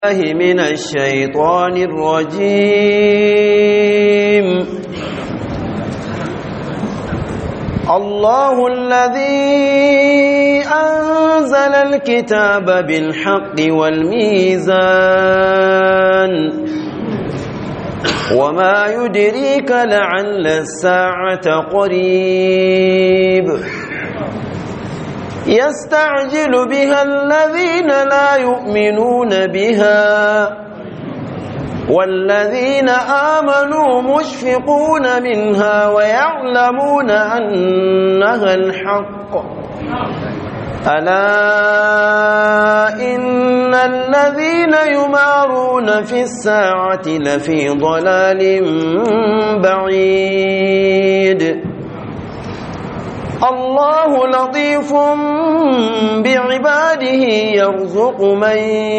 الله من الشيطان الرجيم. الله الذي أنزل الكتاب بالحق والميزان وما يدريك لعل الساعة قريب يستعجل بها الذين لا يؤمنون بها والذين آمنوا مشفقون منها ويعلمون أنها الحق. ألا إن الذين يمارون في الساعة لفي ضلال بعيد. الله لطيف بعباده يرزق من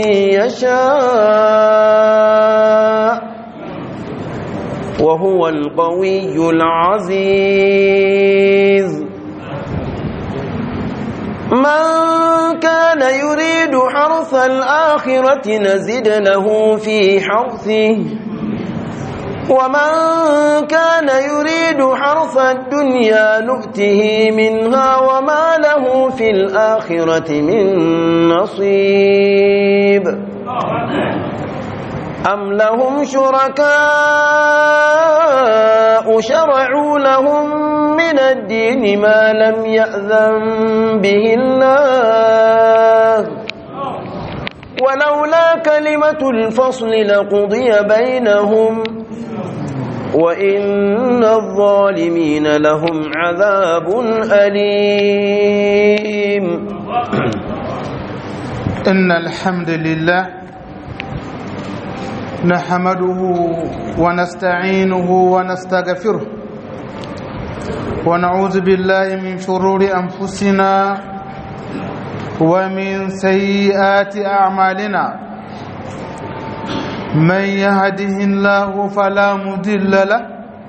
يشاء وهو القوي العزيز. من كان يريد حرث الآخرة نزد له في حرثه ومن كان يريد حرث الدنيا نؤته منها وما له في الآخرة من نصيب. أم لهم شركاء شرعوا لهم من الدين ما لم يأذن به الله ولولا كلمة الفصل لقضي بينهم وإن الظالمين لهم عذاب أليم. إن الحمد لله نحمده ونستعينه ونستغفره ونعوذ بالله من شرور أنفسنا ومن سيئات أعمالنا. من يهده الله فلا مضل له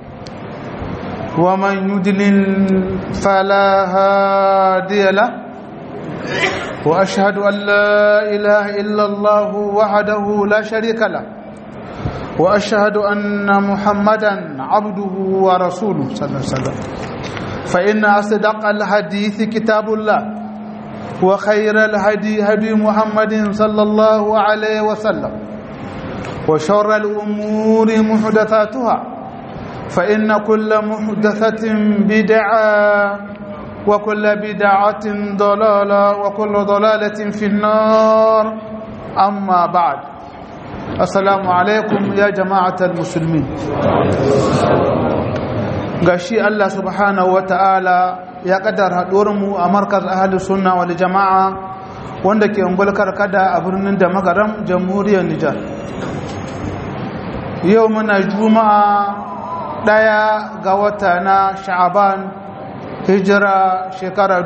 ومن يضلل فلا هادي له وأشهد أن لا إله إلا الله وحده لا شريك له وأشهد أن محمدا عبده ورسوله صلى الله عليه وسلم. فإن أصدق الحديث كتاب الله وخير الهدي هدي محمد صلى الله عليه وسلم وشر الأمور محدثاتها فإن كل محدثة بدعة وكل بدعة ضلالة وكل ضلالة في النار. أما بعد، السلام عليكم يا جماعة المسلمين. gashi Allah subhanahu wa ta'ala ya kaddara haɗuwarmu a markaz ahlus sunna wal jama'a wanda ke ungulkar kada a birnin da magaram jamhuriyar Nijar. Yau muna juma'a 1 ga wata na Sha'aban hijira shekara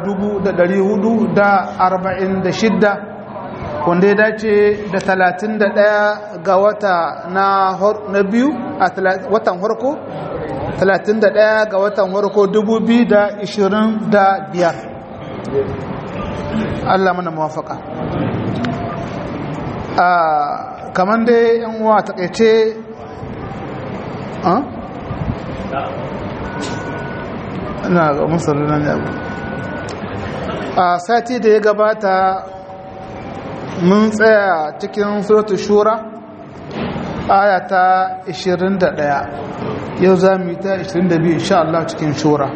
1446 wanda ya dace da 31 ga wata na biyu a watan farko 31 ga watan farko 2025. Allah mana muwafaka. Kaman dai yan uwa takeice ina ga musallan ne a sati da ya gabata mun tsaya cikin suratul shura aya ta 21. Yau za mu yi ta 22 insha Allah cikin shura.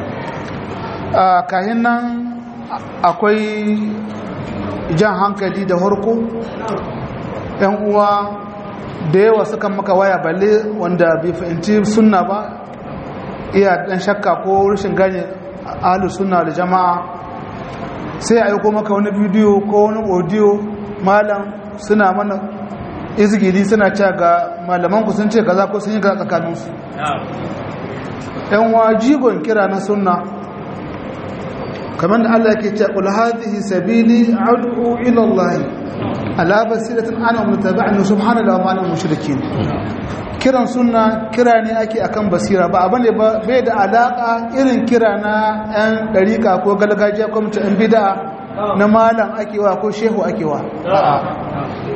Kahin nan akwai jan hankali da harko yan uwa da yawa suka maka waya balle wanda bai fahimci sunna ba, iya dan shakka ko rashin gane ahlus sunna da jama'a, sai aiko maka wani bidiyo ko wani audio malam suna mana izgili suna cewa ga malaman ku sun ce kaza ko sun yi ga tsakanin su. yan wajigon kira na sunna kamar da Allah yake cewa qul hadhihi sabili ad'u ila Allah ala basiratin ana mutaba'in subhanallahi wa ma'al mushrikin. kiran sunna kira ne ake akan basira ba abane ba, bai da alaka irin kira na yan dariƙa ko galgajiya ko mutum bid'a na malam akewa ko shehu akewa.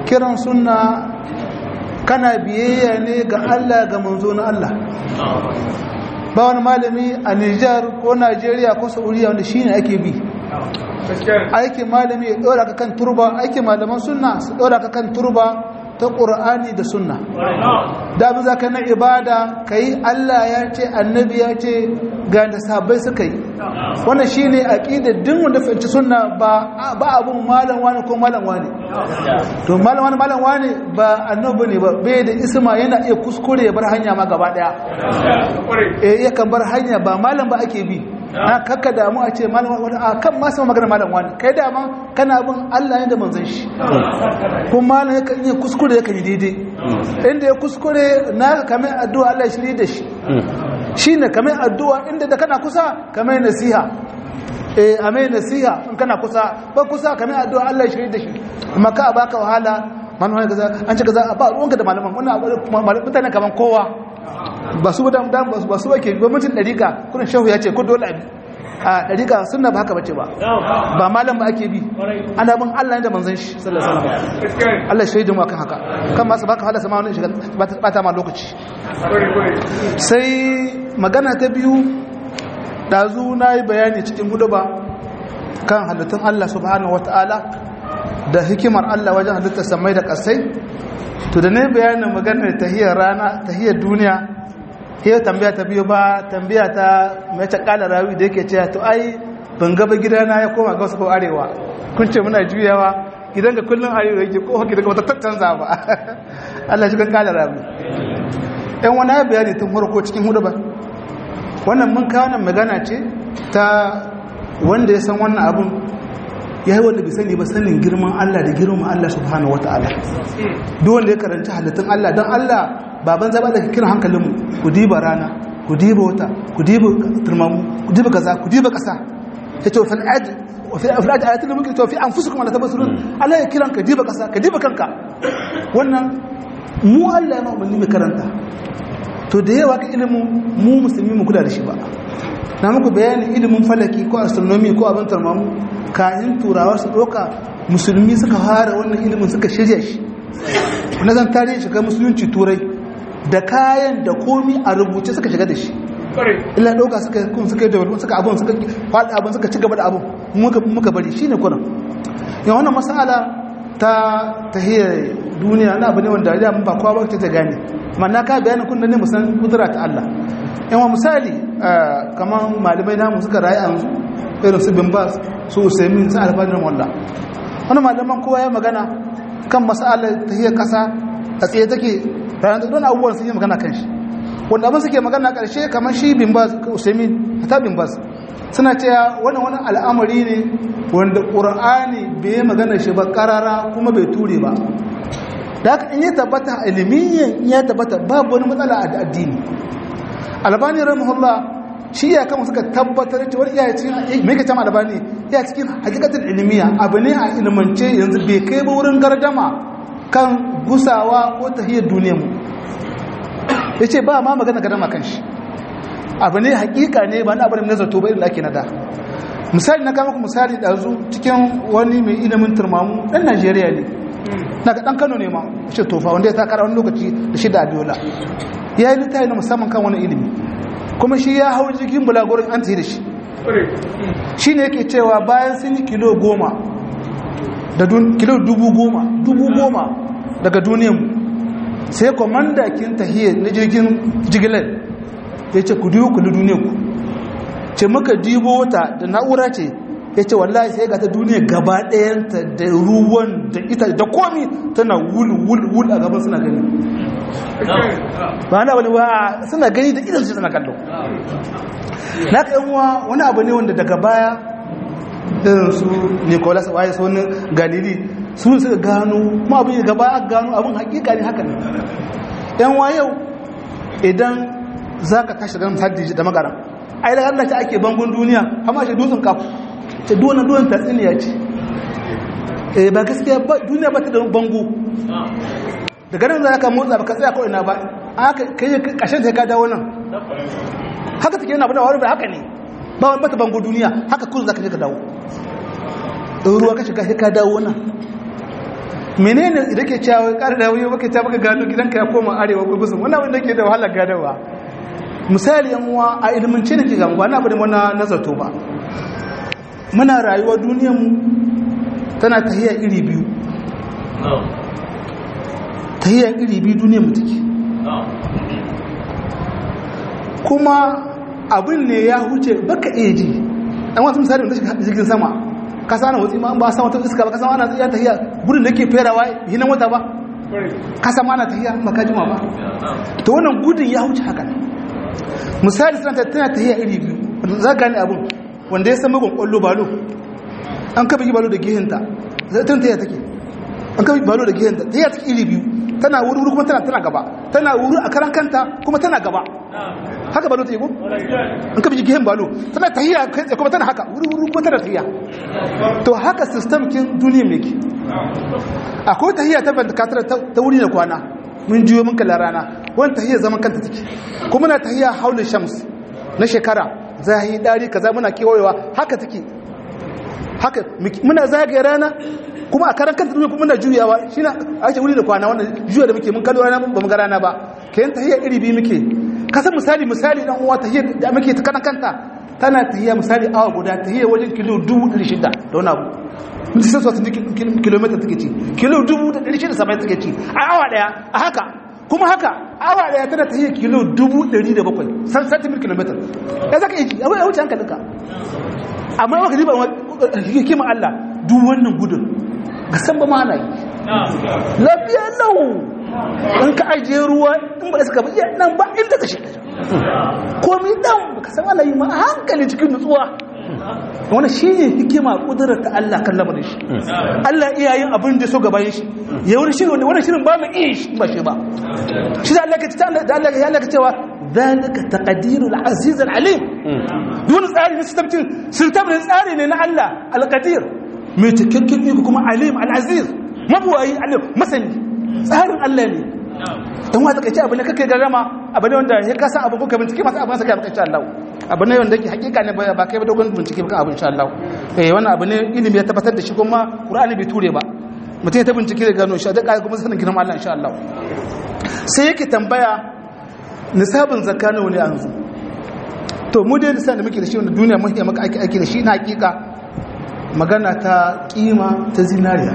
kiran sunna kana biyayya ne ga Allah ga manzo na Allah ba wani malami a Nijar ko Najeriya ko Saudiya wanda shine ake bi aikin malami ya dora ka kan turba aikin malaman sunna su dora ka kan turba ta Qur'ani da sunna da abin zaka na ibada kai Allah ya ce annabi ya ce ga da sahabbai suka yi wannan shine aqidar din wanda fahimci sunna ba abun malam wani ko malam wani to malam wani ba annabi ne ba bai da isma yana iya kuskure ya bar hanya ma gaba daya ya kan bar hanya ba malam ba ake bi na kakka damu a ce malam wani a kan masu magana malam wani kai dama kana bin Allah ne da manzon shi kuma malam yakan iya kuskure yakan yi daidai inda ya kuskure na kamar addu'a Allah ya shirye da shi shine kamar addu'a inda da kana kusa kamar nasiha amai nasiha in kana kusa ba kusa kamar addu'a Allah ya shirye da shi amma ka baka wahala manuwa kaza an ce kaza ba ruwanka da malaman wannan mutane kaman kowa ba su ba su bake gwamnatin dariƙa kullun shehu ya ce ko dole abi a dariƙa sunna ba haka bace ba ba malam ba ake bi ana bin Allah ne da manzon shi sallallahu alaihi wasallam Allah shaidu mu akan haka kan ma su baka halasa ma wannan shiga ba ta ma lokaci sai magana ta biyu dazu nayi bayani cikin huduba kan halittun Allah subhanahu wataala da hikimar Allah wajen halittar samai da ƙasai to da ne bayanin maganar tahiyar rana tahiyar duniya yau tambaya ta biyu ba tambaya ta mai cakala rawi da yake cewa to ai ban gaba gidana ya koma gausa ko arewa kun ce muna juyawa gidan ga kullum arewa yake ko haki daga wata tattanza ba Allah shi kan kala rawi ɗan wani ya bayani tun farko cikin hudu ba wannan mun kawo nan magana ce ta wanda ya san wannan abun ya yi wanda bai sani ba sanin girman Allah da girman Allah subhanahu wa ta'ala duk wanda ya karanci halittun Allah don Allah baban zaba da kiran hankalinmu ku diba rana ku diba wata ku diba turmamu ku diba kaza ku diba kasa ya ce wa fi ayatul mulki to fi anfusikum la tabsurun Allah ya kiran ka diba kasa ka diba kanka wannan mu Allah ya ma umarni mai karanta to da yawa ka ilimin mu musulmi mu kula da shi ba na muku bayanin ilimin falaki ko astronomy ko abin turmamu kayan turawa su ɗauka musulmi suka fara wannan ilimin suka shirya shi na zan tarihin shiga musulunci turai da kayan da komi a rubuce suka shiga da shi illa ɗauka suka yi dabarun suka abin suka faɗi abin suka ci gaba da abin muka bari shi ne kunan yawon wannan masala ta tahiyar duniya na abu ne wanda ya ba kowa ba ta gane amma na ka bayanin kunna ne musan kudura ta Allah yawan misali kamar malamai namu suka rayu a yanzu irin su bin bas su usaimin su alfanin wallah wani malaman kowa ya magana kan masalar tahiyar kasa a tsaye take ranar da don abubuwan sun yi magana kan shi wanda abin suke magana karshe kamar shi bin bas usaimin ta bin bas suna cewa wani al'amari ne wanda ƙur'ani bai magana shi ba ƙarara kuma bai ture ba da haka in ya tabbata ilimiyyan ya tabbata babu wani matsala a addini albani rahimahullah shi ya kama suka tabbatar cewa iya cikin mai kacama albani iya cikin hakikatin ilimiya abu ne a ilimance yanzu bai kai ba wurin gardama kan gusawa ko tahiyar duniyar mu ya ce ba ma magana gardama kan shi abu ne hakika ne ba na abu ne na zato ba irin da ake nada misali na kama ku misali ɗazu cikin wani mai ilimin turmamu ɗan najeriya ne na ga ɗan kano ne ma ce tofa wanda ya takara wani lokaci da shi da abiola ya yi littafi na musamman kan wani ilimi kuma shi ya hau jirgin bulagurin an tafi da shi shi ne yake cewa bayan sun yi kilo 10 da kilo 10,000 daga duniyan sai komanda kin tahiyar na jirgin jigilar ya ce ku diyo kuli duniyanku ce muka dibo wata da na'ura ce ya ce wallahi sai ga ta duniya gaba ɗayanta da ruwan da ita da komi tana wul a gaban suna gani ba na wani wa suna gani da idan su suna kallo na ƙanwa wani abu ne wanda daga baya irin su nicholas waye su wani galili su suka gano ma abin gaba a gano abin hakika ne haka ne yan yau idan za ka tashi ganin haddi da magara ai da Allah ta ake bangon duniya amma shi dutsen kafu ta duwan tatsiniya ce ba gaskiya ba duniya ba ta da bango daga nan za ka motsa ba ka tsaya kawai na ba aka kai kashin ta ka dawo nan haka take yana bada wani ba haka ne ba wani bata bango duniya haka kuzu za ka je ka dawo ruwa ka shiga ka dawo nan menene da ke cewa ƙarar da wuyi baka ta baka gano gidanka ya koma arewa ko gusun wannan wanda ke da wahalar gadawa misali yan uwa a ilmince ne ke gangwa na bada mana nazarto ba muna rayuwa duniyar mu tana tahiya iri biyu duniyar mu take kuma abin ne ya huce baka iya ji an wasu misali wanda shi jirgin sama ka sana watsi ma an ba san wata iska ba ka san ana iya tahiya gudun da ke ferawa hinan wata ba ka san ana tahiya ba ka jima ba to wannan gudun ya huce haka misali tana tahiya iri biyu za ka gane abin wanda ya san magon kwallo balo an kafa yi balo da gehinta zai tana tahiya take an kafa yi balo da gehinta tahiya take iri biyu tana wuri kuma tana gaba tana wuri a karan kanta kuma tana gaba haka balo ta yi ko an kafa jikin balo tana tahiya kai kuma tana haka wuri kuma tana tahiya to haka system kin duniya meke akwai tahiya ta ventilator ta wuri da kwana mun juyo mun kalla rana wani tahiya zaman kanta take kuma na tahiya haulin shams na shekara zahi dari kaza muna kewayewa haka take haka muna zagaye rana kuma a karan kanta duniya kuma muna juyawa shine a ce wuri da kwana wannan juya da muke mun kallo rana ba mu ga rana ba kayan tahiya iri biyu muke kasan misali dan uwa tahiya da muke ta karan kanta tana tahiya misali awa guda tahiya wajen kilo 600 da wani abu mun sai so kilomita take ci kilo 670 take ci a awa daya a haka kuma haka awa daya tana tahiya kilo 700 san centimeter kilometer ya zaka yi a wuce hankalinka amma baka riba hikima Allah duk wannan gudun ga san ba ma ana yi lafiya lau in ka ajiye ruwa in ba da suka iya nan ba inda ka shiga komi dan ka san ana yi ma a hankali cikin nutsuwa wannan shine hikima kudurar ta Allah kan lamarin shi Allah iya yin abin da so gaban shi ya wani shirin wannan shirin ba mu iya shi ba shi ba shi da Allah ke ta da Allah ya Allah ke cewa zalika taqdirul aziz al alim dun tsari ne sistem tsari ne na Allah al qadir mai cikakken iko kuma alim al aziz mabuwayi alim masani tsarin Allah ne dan wata kace abin da kake garama abin ne wanda ya kasa abu ko ka bincike masa abin sa kai insha Allah abin ne wanda yake hakika ne ba kai ba dogon bincike ba abin insha Allah wannan abu ne ilimi ya tabbatar da shi kuma Qur'ani bai ture ba mutum ya ta bincike da gano shi da kai kuma sanin girman Allah insha Allah sai yake tambaya nisabin zakka nawa ne yanzu to mu dai nisan da muke da shi wanda duniya mun yi maka aiki da shi na hakika magana ta kima ta zinariya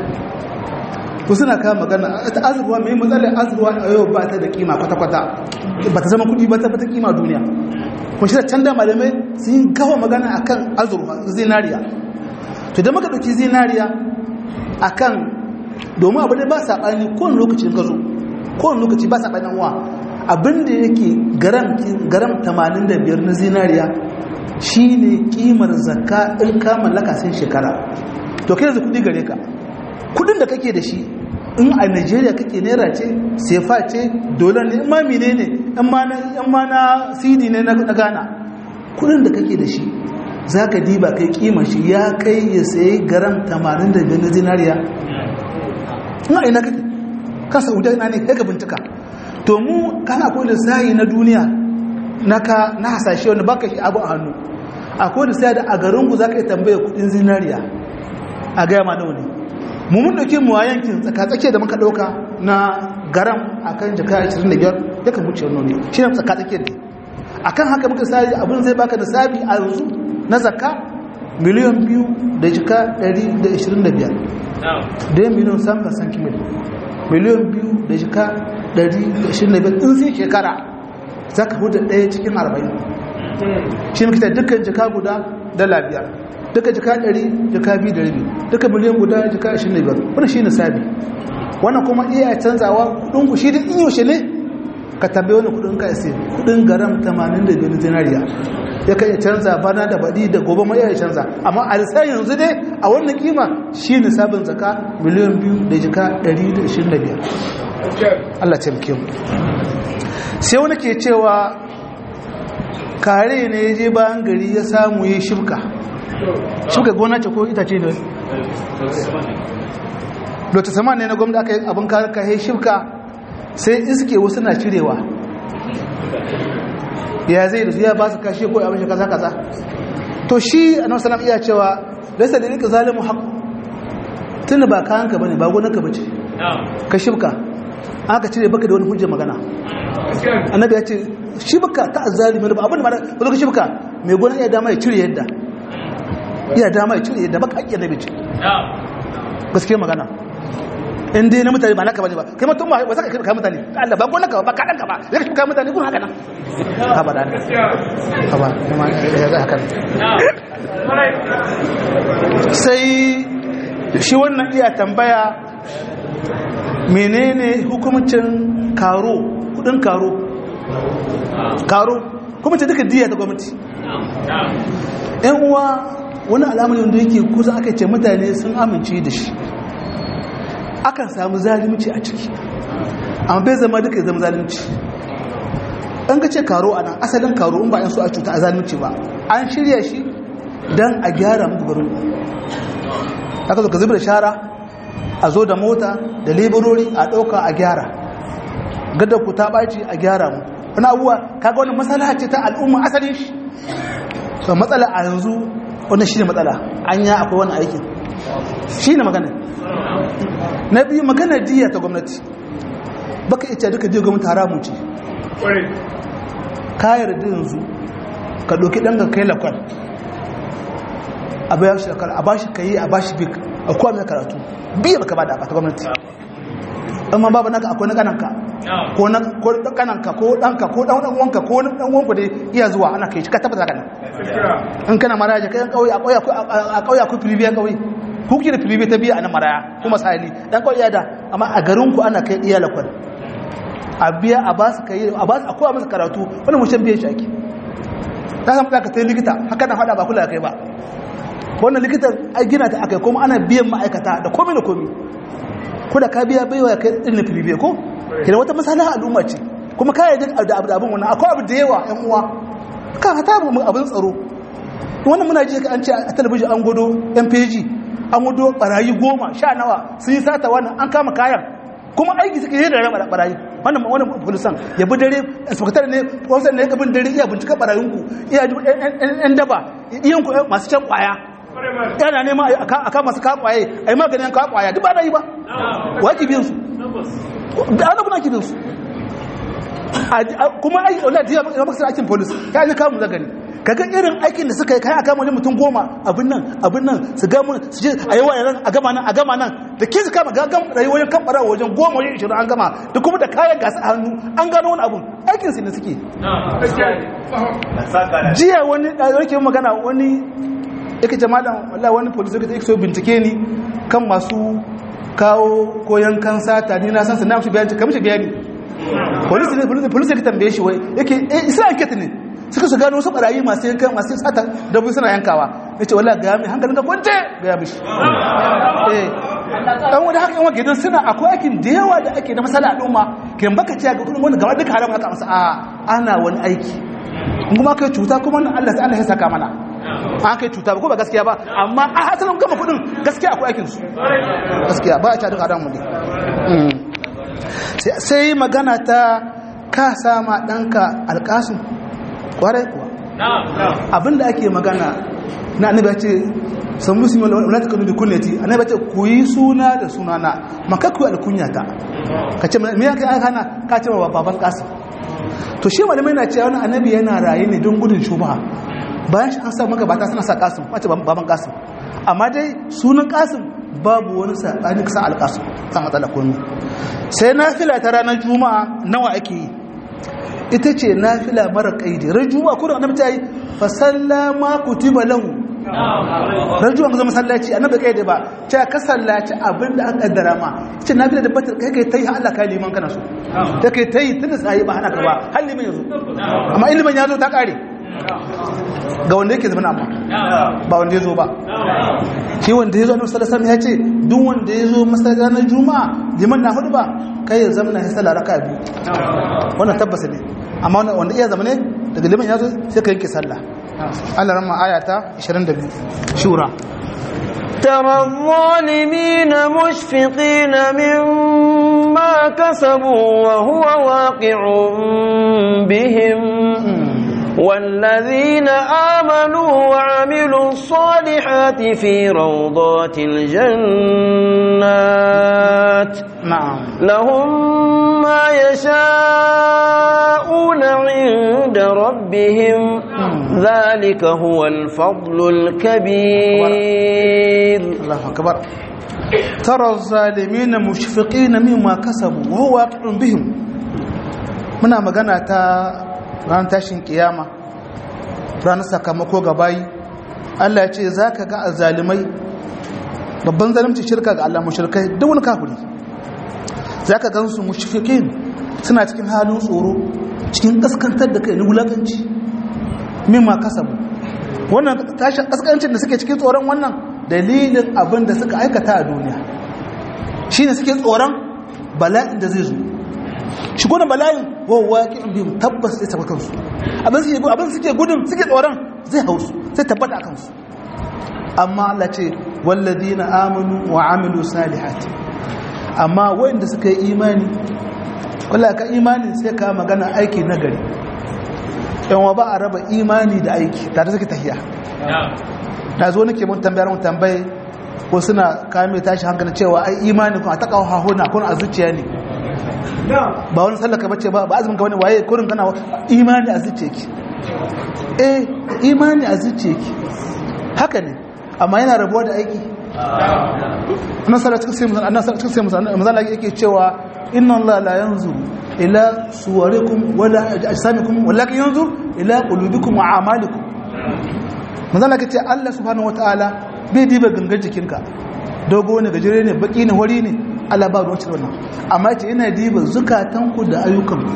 ko suna kawo magana ta azurwa mai matsalar azurwa a yau ba ta da kima kwata-kwata ba ta zama kudi ba ta kima duniya kun shi da can da malamai sun yi gawa magana a kan azurwa zinariya to da muka ɗauki zinariya a kan domin abu da ba saɓani kowane lokacin gazo kowane lokaci ba saɓani wa abinda yake garam 85 na zinariya shi ne kimar zakka in ka mallaka sai shekara to kai yanzu kudi gare ka kudin da kake da shi in a Nigeria kake naira ce sefa ce dolar ne ma menene in ma na CD ne na Ghana kudin da kake da shi zaka diba kai kimar shi ya kai ya sayi garam 85 na zinariya ina ina kake ka Saudiya ina ne kai ka bincika to mu kana akwai lissahi na duniya na hasashe wanda baka shi abu a hannu akwai lissahi da a garin ku zaka yi tambaya kudin zinariya a gaya ma nawa ne mu mun dauke mu a yankin tsakatsake da muka dauka na garam akan jaka 25 yakan wuce wannan ne shi ne tsakatsake ne akan haka muka sai abin zai baka da sabi a yanzu na zakka miliyan 2 da jaka 125 da miliyan samka san kimil miliyan 2 da jaka 125 in sai shekara zaka huda daya cikin 40 shi ne kita dukkan jaka guda dala 5 duka jika 100 jika 2.5 duka miliyan guda jika 25 wannan shine sabi wannan kuma iya canzawa kudin ku shi din in yaushe ne ka tambaye wannan kudin ka sai kudin garam 85 dinariya ya kai canza bana da badi da gobe mai iya canza amma a sai yanzu dai a wannan kima shine sabin zaka miliyan 2 da jika 125 Allah ya taimake mu sai wani ke cewa kare ne ya je bayan gari ya samu ya shibka shuka gona ce ko itace ne lota sama ne na gwamnati aka yi abin ka yi shibka sai iske wasu na cirewa ya zai da su ya ba su kashe ko abin shi kaza to shi a nan salam iya cewa laisa da rika zalimu haku tuni ba kayanka bane ba gonarka bace ka shibka aka cire baka da wani hujjar magana annabi ya ce shibka ta azzalimi ba abin da ba ka shibka mai gona iya dama ya cire yadda baka haƙƙi annabi ce gaskiya magana in dai na mutane ba naka bane ba kai mutum ba wasa kai mutane Allah ba gona ka ba ka danka ba zai kai mutane kun haka nan ha ba da ha ba kuma ya ga haka sai shi wannan iya tambaya menene hukumcin karo kudin karo kuma ce duka diya ta gwamnati yan uwa wani alamari wanda yake kusa aka ce mutane sun amince da shi akan samu zalimci a ciki amma bai zama duka ya zama zalimci an ka ce karo a nan asalin karo in ba yan so a cuta a zalimci ba an shirya shi don a gyara muku garin aka zo ka zubar da shara a zo da mota da leburori a ɗauka a gyara gada ku ta ɓaci a gyara mu wani abuwa kaga wani matsala ce ta al'umma asalin shi so matsala a yanzu wannan shi ne matsala an ya akwai wani aikin shi ne magana na biyu magana diya ta gwamnati baka ita duka diya gwamnati haramu ce kayar da yanzu ka ɗauki ɗan ga kai lakwal a bayan shi lakwal a bashi kayi a bashi bik a kuwa mai karatu biya baka ba da ta gwamnati amma babu naka akwai na kananka ko kananka ko ɗanka ko ɗan wanka ko ɗan wanka da iya zuwa ana kai shi ka tabbata kana in kana maraja kai ƙauye a ƙauye akwai filibiyan ƙauye kuki da filibi ta biya a nan maraya kuma sali dan kawai da amma a garin ku ana kai iya lakwal a biya a ba su kai a ba su akwai masa karatu wani mushen biyan shi ake ta samu ka ta likita haka na hada ba kula kai ba wannan likitan ai gina ta akai kuma ana biyan ma'aikata da komai da komai ko da ka biya baiwa kai din filibi ko kina wata masalaha al'umma ce kuma kai da abin wannan akwai abu da yawa ƴan uwa ka hata mu abin tsaro wannan muna ji an ce a talabijin an godo MPG an wudo barayi 10 sha nawa sun yi sata wannan an kama kayan kuma aiki suke yi da raba barayi wannan polisan ya bi dare inspector ne polisan ne ya bin dare iya bincika barayin ku iya ɗan daba iyan ku masu can kwaya yana nema a kama su ka kwaye ai maganin ka kwaya duk ba da yi ba waki biyan su da ana kuna kibin su kuma ai wallahi diya ba sai aikin police ya ne kamu zagani kaga irin aikin da suka yi kai aka wani mutum 10 abin nan su ga mun su je ayi wayan a gama nan da ke su kama gagan rayuwar kan bara wajen 10 wajen 20 an gama da kuma da kayan gasa a hannu an gano wani abun aikin su ne suke jiya wani da yake magana wani yake jama'a wallahi wani police yake so bincike ni kan masu kawo koyan kan sata ni na san su na mishi bayani police yake tambaye shi wai yake isa enquete ne suka su gano su barayi masu yankan masu sata dabbobi suna yankawa nace wallahi ga mai hankalin ka kwance ga mishi dan wanda haka yawan gidan suna akwai aikin da yawa da ake na masala al'umma kan baka ciya ga kudin wanda gaba duka haram haka masa ana wani aiki kuma kai cuta kuma Allah sai Allah ya saka mana an kai cuta ba ko ba gaskiya ba amma a hasalin gama kudin gaskiya akwai aikin su gaskiya ba a ciya duka haram ne sai magana ta ka sama danka alƙasim kwarai kuwa abinda ake magana na annabi ya ce san musulmi wala ta kanu bi kunyati annabi ya ce ku yi suna da sunana makakku alkunyata ka ce me yake aka hana ka ce wa baban kasim to shi malamai na cewa wannan annabi yana raye ne don gudun shubha bayan shi an sa maka bata suna sa kasim wace baban kasim amma dai sunan kasim babu wani sabani kasa alkasim kan matsala komai sai nafila ta ranar juma'a nawa ake yi ita ce nafila mara kaidi ran juma'a ko da annabi ta yi fa sallama kutiba lahu ran juma'a ga masallaci annabi kai da ba ta ka sallaci abinda aka kaddara ma ce nafila da batar kai tai Allah kai liman kana so ta kai tai tunda sai ba hana ka ba har liman yazo amma ilimin yazo ta kare ga wanda yake zama amma ba wanda yazo ba shi wanda yazo annabi sallallahu alaihi wasallam ya ce duk wanda yazo masallacin ranar juma'a liman na hudu ba kai ya zama na sallah raka'a biyu wannan tabbas ne amma wanda iya zama ne daga liman yazo sai ka yanke sallah Allah ramma ayata 22 shura ترى الظالمين مشفقين مما كسبوا وهو واقع بهم والذين آمنوا وعملوا الصالحات في روضات الجنات نعم لهم ما يشاءون عند ربهم ذلك هو الفضل الكبير. الله أكبر. ترى الظالمين مشفقين مما كسبوا وهو واقع بهم. muna magana ta ran tashin kiyama ranar sakamako ga bayi. Allah ya ce zaka ga azzalimai, babban zalunci shirka ga Allah, mushrikai duk wani kafiri zaka gansu mushfiqin suna cikin halin tsoro, cikin kaskantar da kai na wulakanci mimma kasabu. Wannan tashin kaskancin da suke cikin tsoron wannan dalilin abin da suka aikata a duniya shine suke tsoron bala'in da zai zo. shi gudun bala'in wawaƙin biyu tabbas zai taɓa kansu, abin suke gudun suke tsoron zai hausu sai tabbata a kansu. amma Allah ce walladina amanu wa amilu salihati, amma wanda suka yi imani, wallahi ka imani sai ka magana aiki nagari. yanwa ba a raba imani da aiki tare suke tahiya. na zo nake mun tambaye ko suna kame tashi hankali cewa ai imani kun a takawa hahuna kun a zuciya ne, ba wani sallaka bace ba azumin ka wani waye kurin kana imani a zuciya ki. Imani a zuciya ki haka ne, amma yana rabuwa da aiki. annabi cikin sai yake cewa inna Allah la yanzuru ila suwarikum wala ajsamikum walakin yanzuru ila qulubikum wa a'malikum. manzala kace Allah subhanahu wataala bai diba gangar jikinka, dogo ne gajere ne baki ne hori ne, Allah ba ruwan cikin wannan, amma ce yana diba zukatanku da ayyukanku.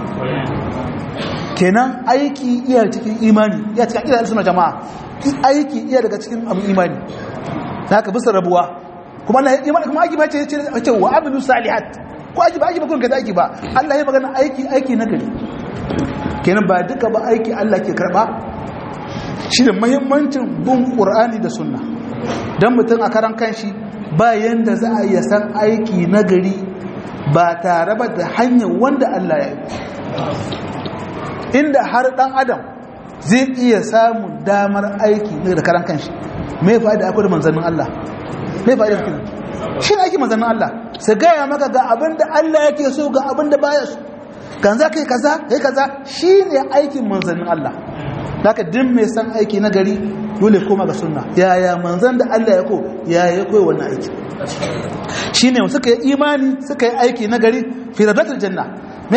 kenan aiki iya cikin imani, iya cikin akidar sunna jama'a, aiki iya daga cikin abin imani. haka bisa rabuwa kuma Allah ya imani kuma aiki ba ce wa abidu salihat, ko aiki ba kun kaza aiki ba, Allah ya magana aiki na gari. kenan ba duka ba aiki Allah ke karba. shi da muhimmancin bin Qur'ani da sunna, dan mutum a karan kanshi ba yanda za a iya san aiki na gari ba tare ba da hanyar wanda Allah ya yi. inda har dan adam zai iya samun damar aiki ne da karan kanshi, mai fa'ida akwai da manzannin Allah, mai fa'ida cikin shi ne aiki manzannin Allah su gaya maka ga abin da Allah yake so ga abin da baya so, kan za ka yi kaza shi ne aikin manzannin Allah. haka din mai san aiki na gari dole koma ga sunna, yaya manzan da Allah ya ko yaya koyi wannan aiki. shi ne suka yi imani suka yi aiki na gari fi radatul janna. mai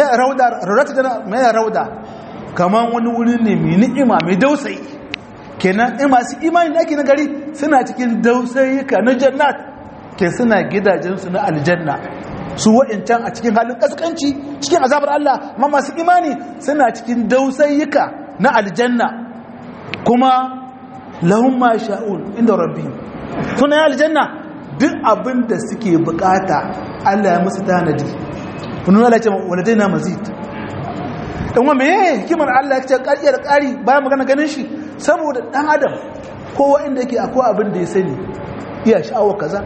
rauda kamar wani wuri ne mai ni'ima mai dausayi. kenan in masu imani da ake na gari suna cikin dausayika na jannat, ke suna gidajensu na aljanna. su wa'incan a cikin halin kaskanci cikin azabar Allah, amma masu imani suna cikin dausayika na aljanna. kuma lahum ma sha'un inda rabbihim, suna yi aljanna duk abin da suke bukata Allah ya musu tanadi. kunun Allah ce waladaina mazid. dan wa meye hikimar Allah ya ce ƙariyar ƙari bayan magana ganin shi, saboda dan adam kowa inda yake akwai abin da ya sani, iya sha'awa kaza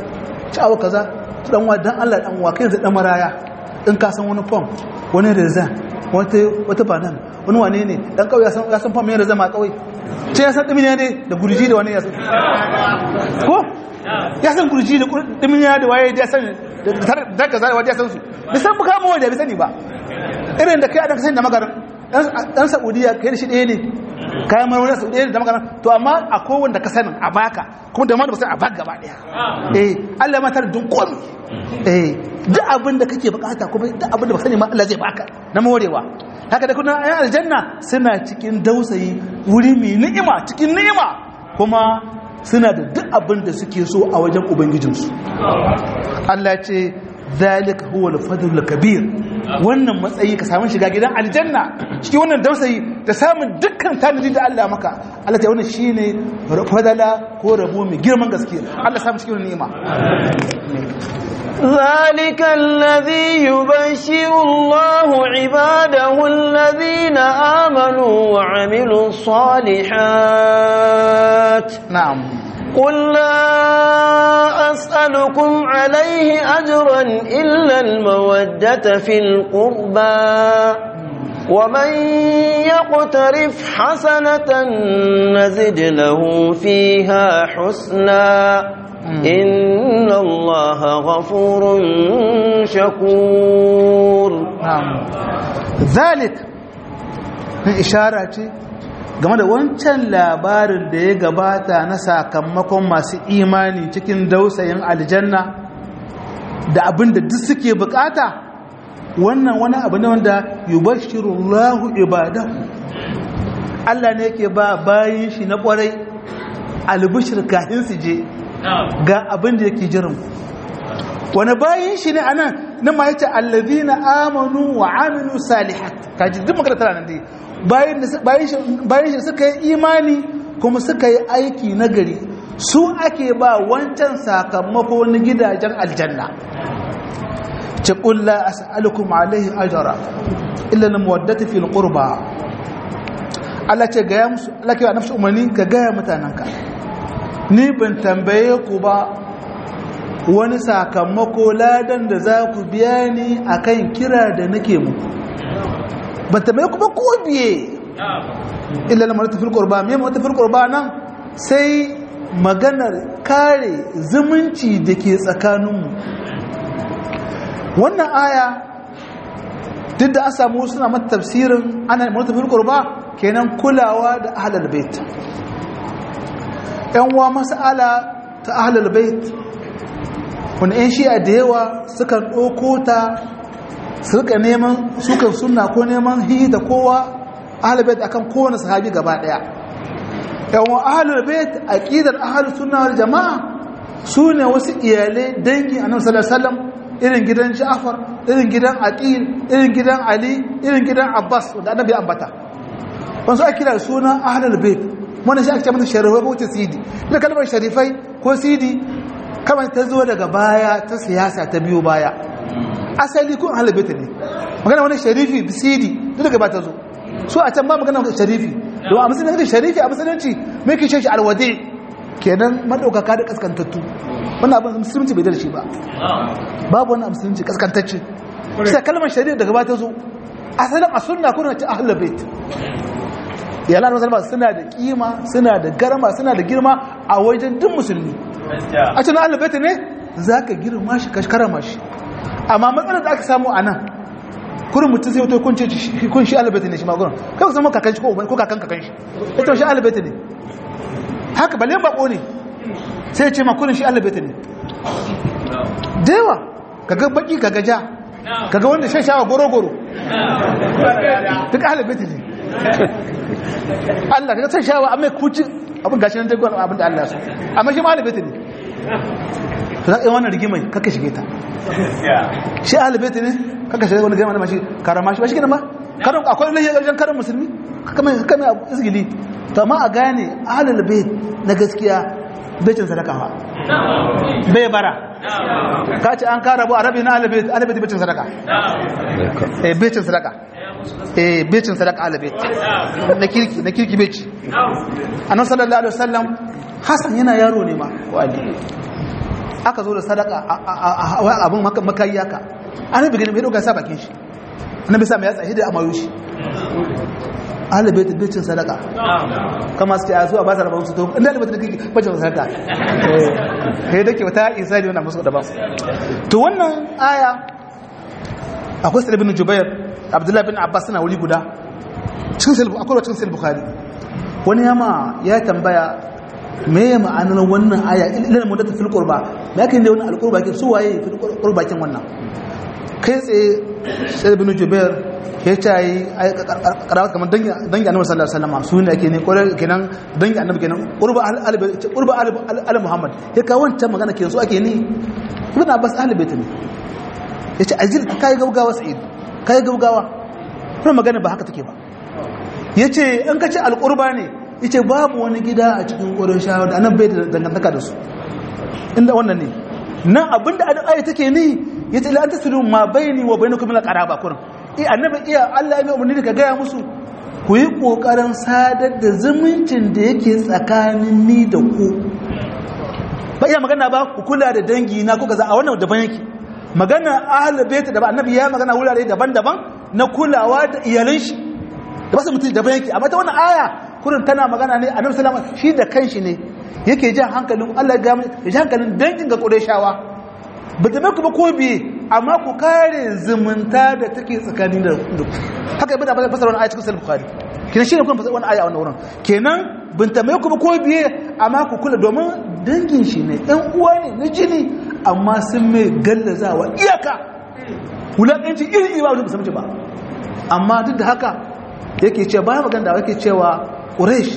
dan wa dan Allah dan wa kai da dan maraya in ka san wani form wani reason wata banan wani wane ne dan kauye ya san form yana zama kauye ce ya san diminiya ne da gurji da wani ya san ko ya san gurji da diminiya da waye ya san da kaza da waje ya san su da san buka mu da bai sani ba. irin da kai a sani da magaran dan Saudiya kai da shi ɗaya ne, kayan marmari Saudiya da magaran, to amma akwai wanda ka sanin a baka kuma da ma da ba sai a baka gaba daya. Allah ya matar dun komi. duk abin da kake bukata kuma duk abin da ba sani ma Allah zai baka na morewa. haka da kuna ayan aljanna suna cikin dausayi, wuri mai ni'ima cikin ni'ima, kuma suna da duk abin da suke so a wajen ubangijinsu. Allah ce zalika huwa al-fadlul kabir. wannan matsayi ka samu shiga gidan aljanna cikin wannan dausayi da samun dukkan tanadi da Allah maka, Allah ta wannan shine fadala ko rabo mai girman gaske. Allah samu cikin ni'ima. ذلك الذي يبشر الله عباده الذين آمنوا وعملوا الصالحات. نعم. قل لا أسألكم عليه أجرا إلا المودة في القربى ومن يقترف حسنة نزد له فيها حسنا إن الله غفور شكور. ذلك إشارة game da wancan labarin da ya gabata na sakamakon masu imani cikin dausayin aljanna da abin da duk suke bukata, wannan wani abu ne wanda yubashirullahu ibadahu, Allah ne yake ba bayin shi na kwarai albishir kafin su je ga abin da yake jiran. Wani bayin shi ne anan na ma yace allazina amanu wa amilu salihat, kaji duk magana tana nan dai bayan shi suka yi imani kuma suka yi aiki nagari, su ake ba wancan sakamako na gidajen aljanna. ce ƙulla as'alukum alaihi ajara illa na muwaddati fil qurba. Allah ce gaya musu, Allah ke wa nafsu umarni ka gaya mutanenka, ni ban tambaye ku ba wani sakamako ladan da za ku biya ni akan kira da nake muku, ban tambaye ku ba ko biye illa na muwaddati fil qurba. Me muwaddati fil qurba nan sai maganar kare zumunci da ke tsakaninmu. Wannan aya duk da an samu suna mata tafsirin ana muwaddati fil qurba kenan kulawa da ahlul bait. Yan uwa mas'ala ta ahlul bait wanda yan shi'a da yawa sukan ɗauko ta suka neman sukan sunna ko neman da kowa ahlul bait akan kowane sahabi gaba daya. Yan uwa ahlul bait aqidar ahlus sunna wal jamaa sune wasu iyalai dangi annabi sallallahu alaihi wasallam, irin gidan Ja'far, irin gidan Aqil, irin gidan Ali, irin gidan Abbas wanda annabi ambata. Wanzu ake kira sunan ahlul bait, wannan shi ake ce mata sharifai ko sidi. Ina kalmar sharifai ko sidi kamar ta zo daga baya ta siyasa ta biyo baya. Asali ko ahlul bait ne. Magana wani sharifi sidi duk daga ba ta zo. So a can ba magana sharifi. Don a musulunci sharifi a musulunci me ke shi alwadi kenan madaukaka da kaskantattu. Wannan abin musulunci bai da shi ba. Babu wannan musulunci kaskantacce. Sai kalmar shari'a daga ba ta zo. Asalin a sunna kuna ta ahlul bait. Iyalan musulma suna da kima, suna da garma, suna da girma a wajen duk musulmi. A cikin ahlul bait ne zaka girma shi ka karama shi. Amma matsalar da aka samu anan kurin mutum sai wato kun shi ahlul bait ne shi ma gurin. Kai ku san kakan shi ko kakan kakan shi. Ita shi ahlul bait ne. Haka balle bako ne. Sai ya ce ma kurin shi ahlul bait ne. Dewa kaga baki kaga ja kaga wanda shan shawa goro-goro duk ahlul bait ne. Allah kaga san shawa amma kuci abin gashi nan dai abin da Allah so, amma shi ahlul bait ne. To sai wannan rigimai kaka shige ta. Shi ahlul bait ne kaka shige wannan rigimai shi karama shi ba shi kenan ba karon akwai lahiya wajen karon musulmi kaka mai abu isgili. To amma a gane ahlul bait na gaskiya becin sadaka ba bai bara. Ka ce an kara bu arabi na alabet becin sadaka. Becin sadaka. Becin sadaka alabet na kirki beci. Annabi sallallahu alaihi wasallam Hassan yana yaro ne ma wali aka zo da sadaka a abun makayi haka annabi gani bai doga sa bakin shi, annabi sa mai yatsa hidda amayo shi alabet becin sadaka kama su ce a zuwa ba sa rabon su to inda alabet da kike becin sadaka dake wata isa ne wannan musu daban. To wannan aya akwai Sa'id ibn Jubair, Abdullah bin Abbas suna wuri guda cikin akwai cikin Sahih Bukhari. Wani ya tambaya me ya ma'anar wannan aya ilal mudatta fil qurba, me yake ne wannan alqurba kin su waye fil qurba kin wannan. Kai tsaye Sa'id ibn Jubair ya ce ai karawa kamar dangi Annabi sallallahu alaihi wasallam su ne ake ne kore kenan dangi Annabi kenan qurba al Muhammad ya ka wancan magana kenan su ake ne ibn Abbas ahli bait ne yace ajil kai gaugawa Sa'id kai gaugawa kuma magana ba haka take ba. Yace in ka ce al-qurba ne yace babu wani gida a cikin Qurayshawa da Annabi bai da dangantaka da su, inda wannan ne nan abinda ayat take ne yace la taslu ma baini wa bainakum min al-qaraba kun annabi iya Allah ya mai umarni ka gaya musu ku yi kokarin sadar da zumuncin da yake tsakanin ni da ku. Ba iya magana ba ku kula da dangi na ko kaza a wannan daban yake magana ahlul bait da annabi ya magana wurare daban-daban na kulawa da iyalan shi da ba su mutum da yake amma ta wannan aya kurin tana magana ne annabi sallallahu alaihi wasallam shi da kanshi ne yake jan hankalin Allah ya ji hankalin dangin ga Qurayshawa ba ta mai kuma ko biye amma ku kare zumunta da take tsakanin da haka ibn Abbas fasara wannan aya cikin Sahih Bukhari kenan shi ne kuma fasara wannan aya a wannan wurin kenan bin ta mai kuma ko biye amma ku kula domin dangin shi ne ɗan uwa ne na jini amma sun mai gallazawa iyaka wulaƙanci iri ba wani musamman ba amma duk da haka yake ce bayan magana da yake cewa Quraysh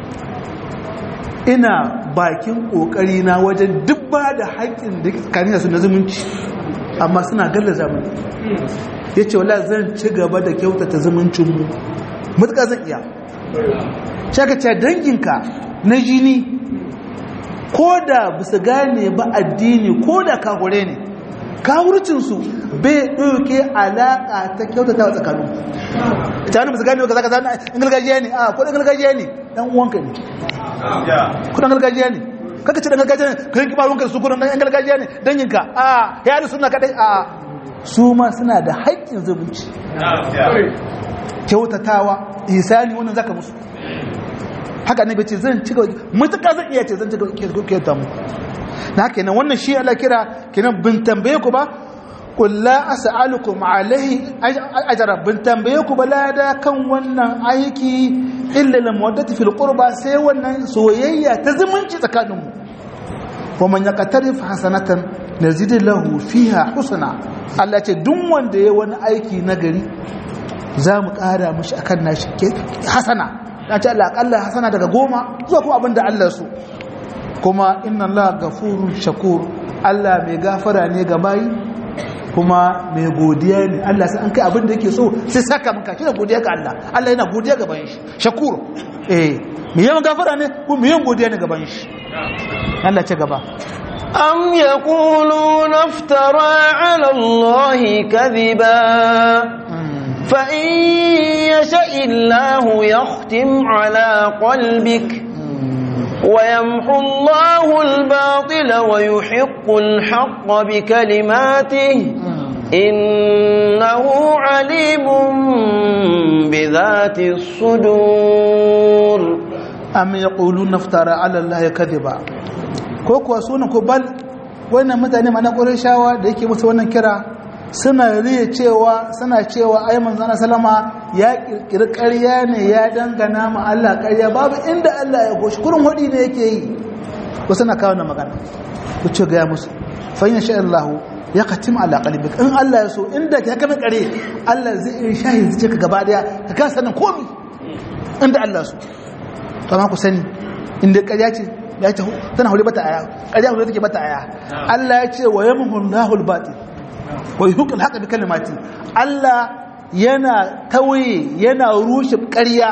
ina bakin kokari na wajen dubba da haƙƙin da kanina su na zumunci amma suna gallaza mu yace wallahi zan ci gaba da kyautata zumuncin mu mutuka zan iya shaka ce danginka na jini ko da bisa gane ba addini ko da kahure ne kawurcinsu bai ɗauke alaƙa ta kyautata wa tsakanin ita wani bisa gane ba ka zaka zana in gargajiya ne a kudin gargajiya ne ɗan uwanka ne kudin gargajiya ne kaka ce ɗan gargajiya ne ka yanki barunka su kudin ɗan gargajiya ne danginka a ya yi suna kaɗai a su ma suna da haƙƙin zumunci kyautatawa isani wannan zaka musu haka ne bace zan ci mutuka zan iya ce zan ci kyauta mu na kenan wannan shi Allah kira kenan bin tambaye ku ba qul la as'alukum alayhi ajra bin tambaye ku ba lada kan wannan aiki illa lam waddati fil qurba sai wannan soyayya ta zumunci tsakanin mu wa man yaqtarif hasanatan nazid lahu fiha husna Allah ce duk wanda yayi wani aiki nagari za mu ƙara mashi akan nashi hasana na ce Allah akalla hasana daga 10 zuwa kuma abinda Allah so kuma inna Allah gafurun shakur Allah mai gafara ne ga bayi kuma mai godiya ne Allah sai an kai abinda yake so sai saka maka shi da godiya ga Allah Allah yana godiya ga bayin shi shakur mai yawan gafara ne kuma mai yawan godiya ne ga bayin shi Allah ce gaba أم يقولون افترى على الله كذبا فإن يشاء الله يختم على قلبك ويمحو الله الباطل ويحق الحق بكلماته إنه عليم بذات الصدور أم يقولون افترى على الله كذبا ko kuwa sunan ko bal wannan mutane mana Qurayshawa da yake musu wannan kira suna riya cewa ai manzon sallama ya kirkiri ƙarya ne ya dangana ma Allah ƙarya babu inda Allah ya goshi kurin hudi ne yake yi ko suna kawo na magana ku ce ga musu fa insha Allah ya katim ala qalbik in Allah ya so inda ka kama ƙare Allah zai yi shahin zuciya ka gaba daya ka kasa sanin komai inda Allah so to ma ku sani inda ƙarya ce ya ce tana hore bata aya ƙarya hore take bata aya Allah ya ce wa yamhu Allahul batil wa yuhqil haqqa bi kalimati Allah yana tawaye yana rushe ƙarya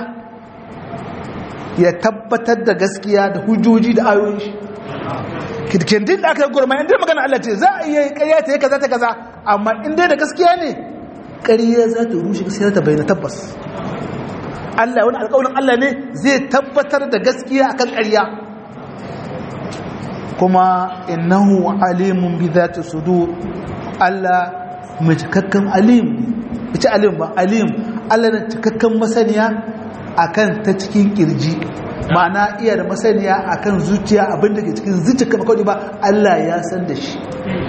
ya tabbatar da gaskiya da hujjoji da ayoyin shi kin din da aka gurma inda magana Allah ce za a yi ƙarya ta kaza ta kaza amma in dai da gaskiya ne ƙarya za ta rushe gaskiya ta bayyana tabbas Allah wani alƙawarin Allah ne zai tabbatar da gaskiya akan ƙarya kuma innahu alimun bi zati sudur Allah mai cikakken alim ita alim ba alim Allah na cikakken masaniya akan ta cikin kirji ma'ana iya da masaniya akan zuciya abinda ke cikin zuciya kama kawai ba Allah ya san da shi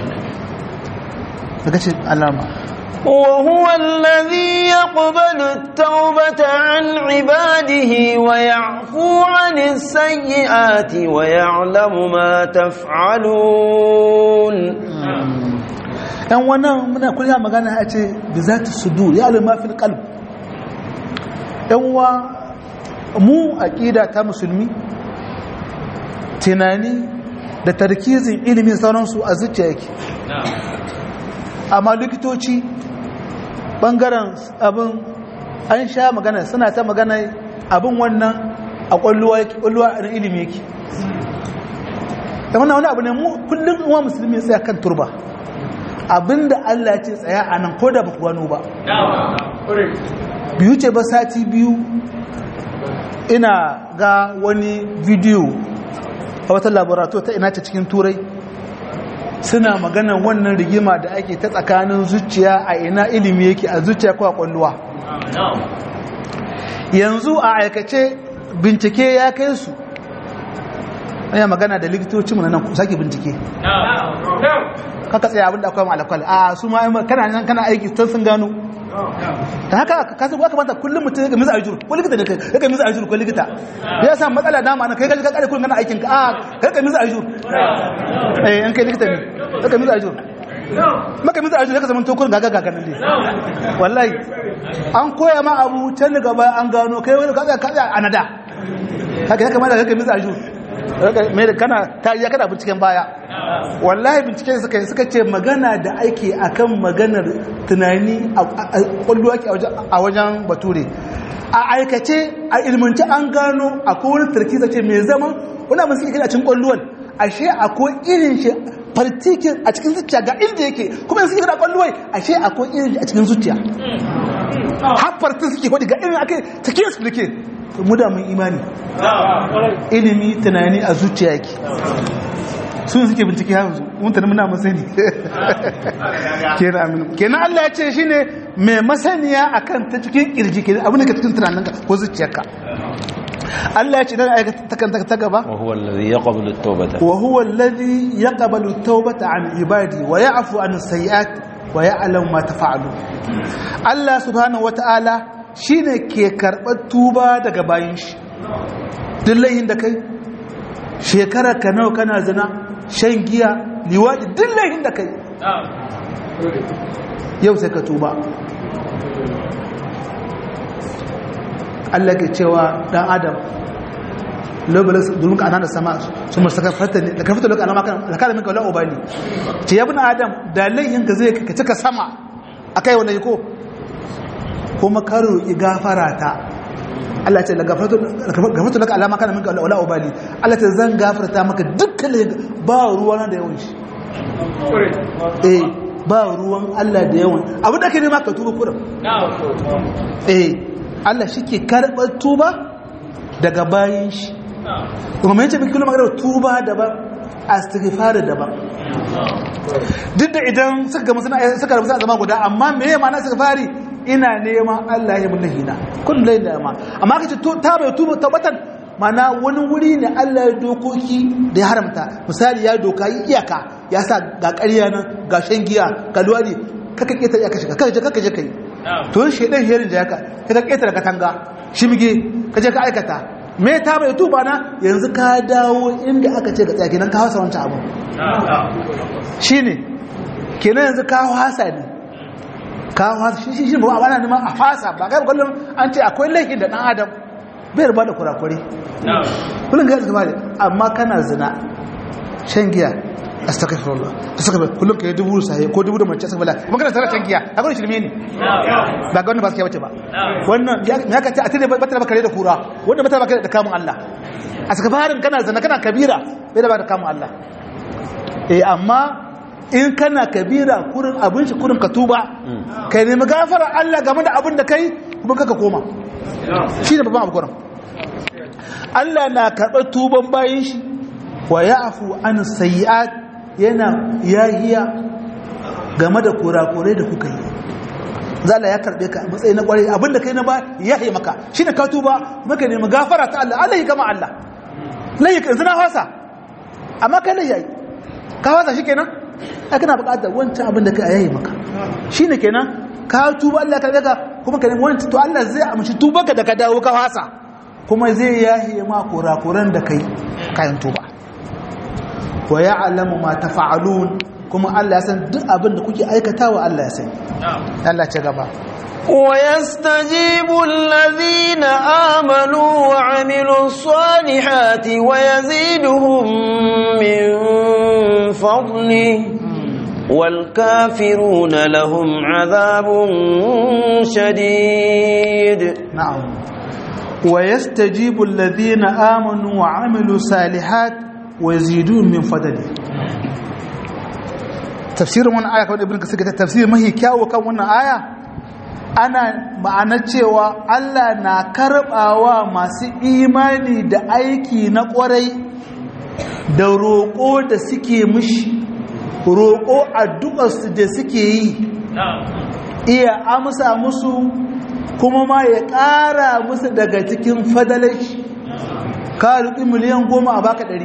daga ce alama وهو الذي يقبل التوبة عن عباده ويعفو عن السيئات ويعلم ما تفعلون yan wannan muna kullum magana a ce bi zati sudur ya alama fil qalb yan wa mu aqida ta musulmi tunani da tarkizin ilimin sauransu a zuciya yake amma likitoci bangaren abin an sha magana suna ta magana abin wannan a kwalluwa a ilimi yake da wannan wani abu ne mu kullum uwa musulmi tsaya kan turba abinda Allah ce tsaya a nan ko da ba ku gano ba biyu ce ba sati biyu ina ga wani bidiyo a wata laborato ta ina ta cikin turai suna magana wannan rigima da ake ta tsakanin zuciya a ina ilimi yake a zuciya ko a kwalluwa. Yanzu a aikace bincike ya kai su ina magana da likitoci mu nan ku sake bincike kaka tsaya abinda akwai malakwal a su ma kana aiki tun sun gano ta haka ka san kamata kullum mutum ya misa ajuru ko likita ne kai ka misa ajuru ko likita ya samu matsala dama nan kai ka kare kullum kana aikin ka kai ka misa ajuru an kai likita ne kai ka misa ajuru maka misa ajuru ka zaman tokon gaga nan dai wallahi an koya ma abu can gaba an gano kai wani kaza anada haka ya kamata kai ka misa ajuru mai da kana tariya kana binciken baya wallahi binciken suka ce magana da ake akan maganar tunani a kwallo ake a wajen bature a aikace a ilmanci an gano akwai wani tarkiza ce mai zaman wani abin suke gina cikin kwallon ashe akwai irin shi partikin a cikin zuciya ga inda yake kuma yanzu suke gina kwallon ashe akwai irin shi a cikin zuciya har fartin suke kwadi ga irin ake cikin explique mu da mun imani ilimi tunani a zuciya yake sun suke bincike yanzu mun tana muna masani kenan Allah ya ce shine mai masaniya akan ta cikin kirji kenan abin da ka cikin tunaninka ko zuciyarka Allah ya ce dan aikata takanta ta gaba wa huwa alladhi yaqbalu at-tawbata wa huwa alladhi yaqbalu at-tawbata an ibadi wa ya'fu an as-sayyi'at wa ya'lamu ma taf'alu Allah subhanahu wata'ala shine ke karɓar tuba daga bayin shi duk laihin da kai shekara ka nawa kana zina shan giya liwaɗi duk laihin da kai yau sai ka tuba Allah ke cewa dan adam lobalas domin ka anana sama su masu kafarta ne da kafarta lokacin alama kan alkada minka wala ubali ce ya bin adam da laihin ka zai ka cika sama akai wannan ko kuma ka roƙi gafara ta Allah ce gafarta laka alama kana minka wala ubali Allah ce zan gafarta maka dukkan ba ruwan da yawan shi ba ruwan Allah da yawan abu da ke nema ka tuba kurum Allah shi ke karɓar tuba daga bayan shi kuma mai ce bi kilo magana tuba daban astighfar daban duk da idan suka gama suka rabu zama guda amma me ya ma'ana istighfari ina neman Allah ya mun hina kullai da amma kace ta bai tuba tabbatan mana wani wuri ne Allah ya dokoki da ya haramta misali ya doka iyaka ya sa ga ƙarya nan ga shan giya ga luwadi kaka keta ya kashe kaka je kai to shedan herin da yaka kaka keta daga tanga shimige kaje ka aikata me ta bai tuba na yanzu ka dawo inda aka ce ga tsaki nan ka hausa wancan abu shine kenan yanzu ka hausa ne ka hausa shi ba ana neman a fasa ba ga kullum an ce akwai laifin da dan adam bai ruba da kurakure kullum ga zama ne amma kana zina shan giya astaghfirullah kullum kai dubu sai ko dubu da mace astaghfirullah kuma kana tare shan giya akwai shirme ne ba ga wannan ba sai bace ba wannan me aka ce a tare ba tare kare da kura wanda ba tare kare da kamun Allah astaghfirin kana zina kana kabira bai da ba da kamun Allah amma in kana kabira kurin abin shi kurin ka tuba kai nemi gafara Allah game da abin da kai kuma kaka koma shi ne babban abu kurin Allah na karɓar tuban bayan shi wa ya'fu an sayyi'at yana yahiya game da kurakurai da kuka yi zalla ya karbe ka matsayi na kwarai abinda kai na ba yahi maka shine ka tuba maka nemi gafara ta Allah Allah yi kama Allah lai ka zina hasa amma kai lai yayi ka hasa shikenan ai kana buƙatar wancan abin da kai yayi maka shine kenan ka tuba Allah ka daga kuma ka nemi wancan to Allah zai amshi tubanka da ka dawo ka hasa kuma zai yahi ma kurakuran da kai kayan tuba wa ya'lamu ma tafa'alun kuma Allah ya san duk abin da kuke aikatawa Allah ya san Allah ce gaba ويستجيب الذين آمنوا وعملوا الصالحات ويزيدهم من فضله والكافرون لهم عذاب شديد نعم ويستجيب الذين آمنوا وعملوا الصالحات ويزيدون من فضله tafsirin wannan aya kawai ibn kasir ga tafsir mahi kyawu kan wannan aya ana ma'ana cewa Allah na karbawa masu imani da aiki na kwarai da roƙo da suke mishi roƙo addu'arsu da suke yi iya amsa musu kuma ma ya ƙara musu daga cikin fadalashi ka ruƙi miliyan 10 a baka 100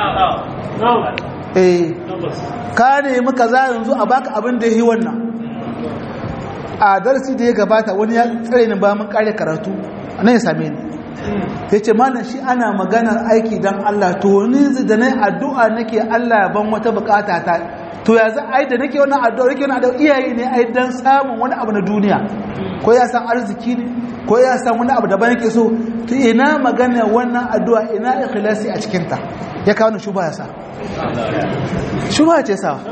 ka nemi kaza yanzu a baka abin da yi wannan. A darasi da ya gabata wani ya tsare ni ba mun kare karatu nan ya same ni ya ce malam shi ana maganar aiki don Allah to ni da na addu'a nake Allah ban wata bukata ta to ya za ai da nake wannan addu'a nake wannan addu'a iyaye ne ai dan samun wani abu na duniya ko ya san arziki ne ko ya san wani abu daban yake so to ina magana wannan addu'a ina ikhlasi a cikin ta ya kawo shuba ya sa shuba ce sa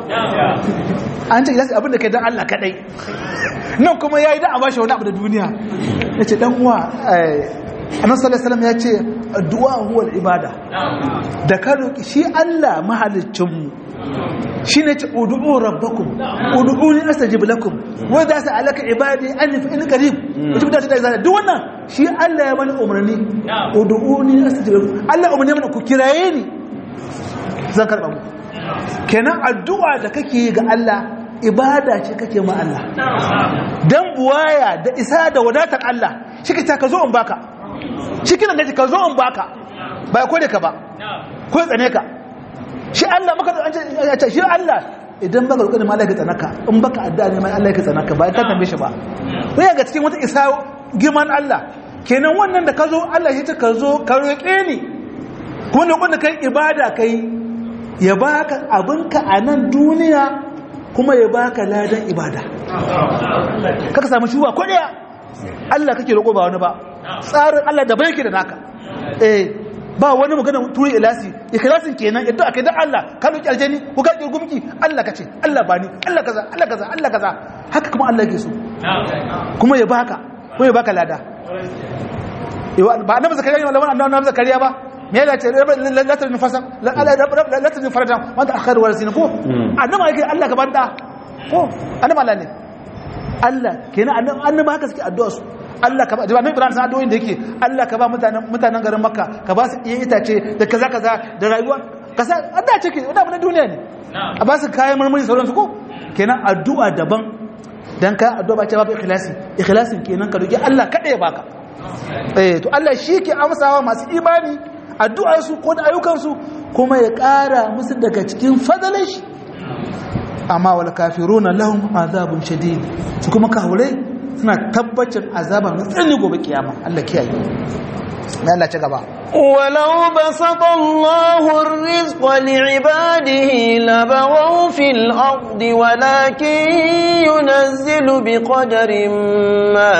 an ce ikhlasi abin da kai dan Allah kadai nan kuma yayi da a bashi wani abu da duniya yace dan uwa annabi sallallahu alaihi wasallam yace addu'a huwa al-ibada da ka roki shi Allah mahaliccin mu shine ce ud'u rabbakum ud'uni astajib lakum wa idha sa'alaka ibadi anni fa inni qarib mutum da ta duk wannan shi Allah ya bani umarni ud'uni astajib lakum Allah umarni mana ku kiraye ni zan karba mu kenan addu'a da kake yi ga Allah ibada ce kake ma Allah dan buwaya da isa da wadatar Allah shi ka zo in baka shi kina gaji ka zo in baka ba ko da ka ba ko tsane ka shi Allah maka an ce shi Allah idan baka roƙi ma Allah ya tsanaka in baka addu'a ne mai Allah ya tsanaka ba ka tambaye shi ba wai ga cikin wata isa girman Allah kenan wannan da ka zo Allah ya ce ka zo ka roƙe ni kuma lokacin da kai ibada kai ya baka abinka a nan duniya kuma ya baka ladan ibada kaka samu shuwa ko daya Allah kake roƙo ba wani ba tsarin Allah da bai yake da naka ba wani magana turi ikhlasin kenan yadda akai dan Allah ka roki aljani ko ka kirgumki Allah kace Allah bani Allah kaza Allah kaza Allah kaza haka kuma Allah yake so kuma ya baka ko ya baka lada ba annabi zakariya ne malaman annabi zakariya ba me ya ce latar nufasa latar nufarata wanda akhar warasina ko annabi yake Allah ka banda ko annabi Allah ne Allah kenan annabi haka suke addu'a su Allah ka ba annabi Ibrahim san addu'o'in da yake Allah ka ba mutanen garin Makka ka ba su iya itace da kaza da rayuwa kasa addu'a ce ke wanda na duniya ne a ba su kayan marmari sauran su ko kenan addu'a daban dan ka addu'a ba ce ba ikhlasin kenan ka roki Allah kada ya baka to Allah shi ke amsawa masu imani addu'arsu ko da ayyukansu kuma ya ƙara musu daga cikin fadalan shi amma wal kafiruna lahum azabun shadid su kuma kafirai suna tabbacin azaba mai tsanani gobe kiyama Allah kiyaye mai Allah ci gaba ولو بسط الله الرزق لعباده لبغوا في الأرض ولكن ينزل بقدر ما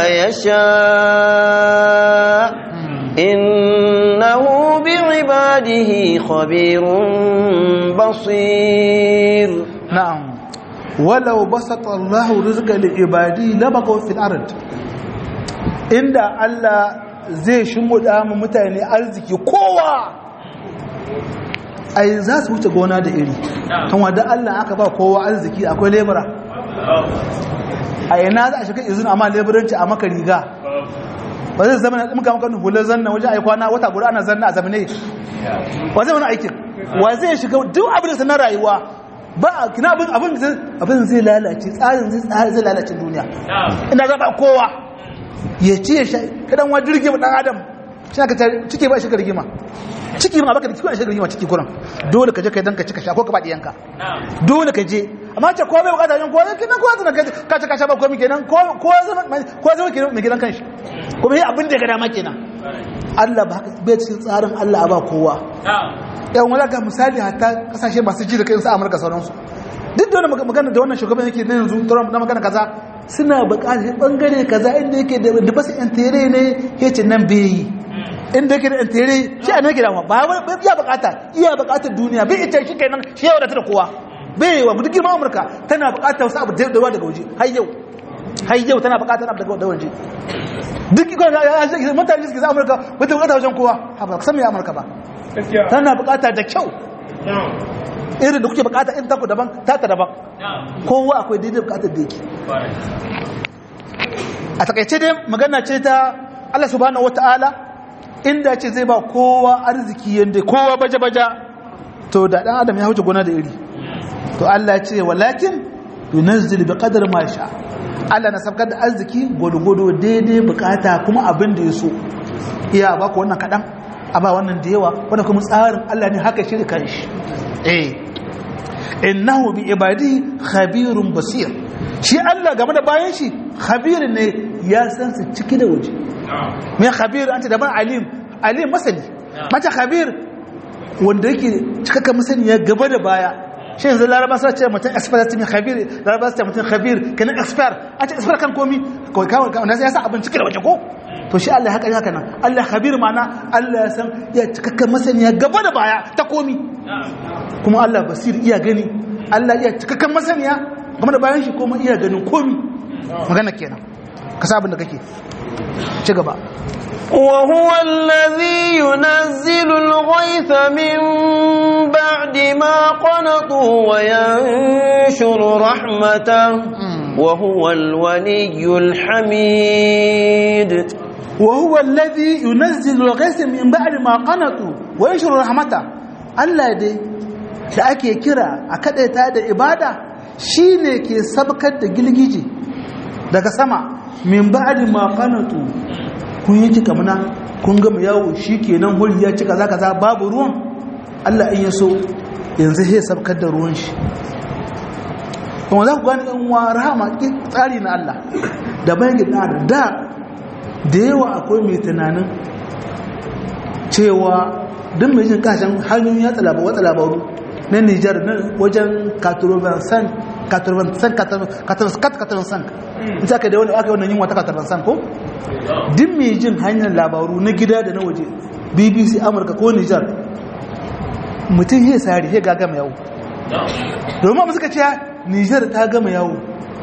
يشاء إنه بعباده خبير بصير نعم ولو بسط الله رزق لعباده لبغوا في الأرض إن الله zai shimmuda mu mutane arziki kowa ai za su wuce gona da iri kan wanda Allah aka ba kowa arziki akwai lebura a yana za a shiga izini amma leburanci a maka riga ba zai zama na muka hular zanna wajen ai kwana wata guda ana zanna a zamane wa zai wani aikin wa zai shiga duk abin da na rayuwa ba kina abin zai lalace tsarin zai lalace duniya ina zaba kowa ya ci ya sha kadan wa dirge dan adam shi ka cike ba shi ka rigima ciki ma baka da ciki ba shi rigima ciki kuran dole ka je kai dan ka cika sha ko ka ba diyanka dole ka je amma ce ko bai bukata yin ko kidan ko zan ka cika sha ba ko mi kenan ko zama kenan mai gidan kanshi kuma yi abin da ga dama kenan Allah ba haka bai cikin tsarin Allah ba kowa yan wala ga misali hatta kasashe masu ji da kai su Amurka sauransu duk da wannan magana da wannan shugaban yake na yanzu Trump na magana kaza suna buƙatar bangare kaza inda yake da basu intere ne yace nan bai inda yake da intere shi a nake da ba ya iya buƙatar duniya bai ita shi kenan shi ya wadata da kowa bai wa mutum girman Amurka tana buƙatar wasu abu da yawa daga waje har yau tana buƙatar abu daga waje duk mutane suke za Amurka ba ta buƙata wajen kowa ba san me Amurka ba tana buƙata da kyau irin da kuke bukata in taku daban taka daban kowa akwai daidai bukatar da yake a takaice dai magana ce ta Allah subhanahu wataala inda ce zai ba kowa arziki yanda kowa baje-baje to da dan adam ya huce gona da iri to Allah ya ce walakin yunazzilu bi qadri ma sha Allah na sabkar da arziki godo daidai bukata kuma abin da ya so iya ba ku wannan kadan a ba wannan da yawa wannan kuma tsarin Allah ne haka shi da kanshi innahu bi ibadi khabirun basir shi Allah game da bayan shi khabir ne ya san su ciki da waje me khabir anta daban alim masani mata khabir wanda yake cikakken masani ya gaba da baya shi yanzu laraba sa ce mutum expert ne khabir laraba sa ce mutum khabir kenan expert a ce expert kan komi kawai wanda ya sa abin ciki da waje ko to shi Allah haka nan Allah khabir mana Allah ya san ya cikakken masani ya gaba da baya ta komi kuma Allah basir iya gani Allah iya cikakken masaniya game da bayan shi kuma iya ganin komi magana kenan ka sa abin da kake ci gaba وهو الذي ينزل الغيث من بعد ما قنطوا وينشر رحمته وهو الولي الحميد وهو الذي ينزل الغيث من بعد ما قنطوا وينشر رحمته Allah dai da ake kira a kadaita da ibada shine ke sabkar da gilgije daga sama min ba'di ma qanatu kun yi cika muna kun gama yawo shikenan huri ya cika kaza babu ruwan Allah in yaso yanzu sai sabkar da ruwan shi kuma za ku gani in wa rahama tsari na Allah da bayan da yawa akwai mai tunanin cewa don mai jin kashin hanyoyin ya wata labaru na Nijar na wajen 80 in ta ka da wani aka yi wannan yin wata 80 ko? din mai jin hanyar labaru na gida da na waje BBC Amurka ko Nijar mutum ya sari ya ga gama yawo domin mu suka ce Nijar ta gama yawo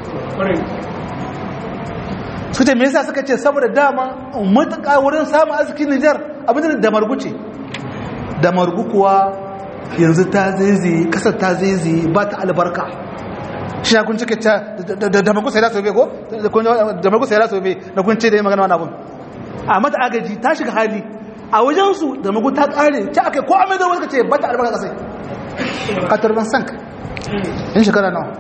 suka ce me yasa suka ce saboda dama matuƙa wurin samun arzikin Nijar abin da marguce da margu kuwa yanzu ta zaizaye kasar ta zaizaye ba ta albarka shi ya kun cike ta da margu sai da sobe ko da margu sai da sobe na kun ce da yi magana wani abun a mata agaji ta shiga hali a wajensu da margu ta kare ta aka ko amai da wani ka ce ba ta albarka kasai katarban sanka in shekara nawa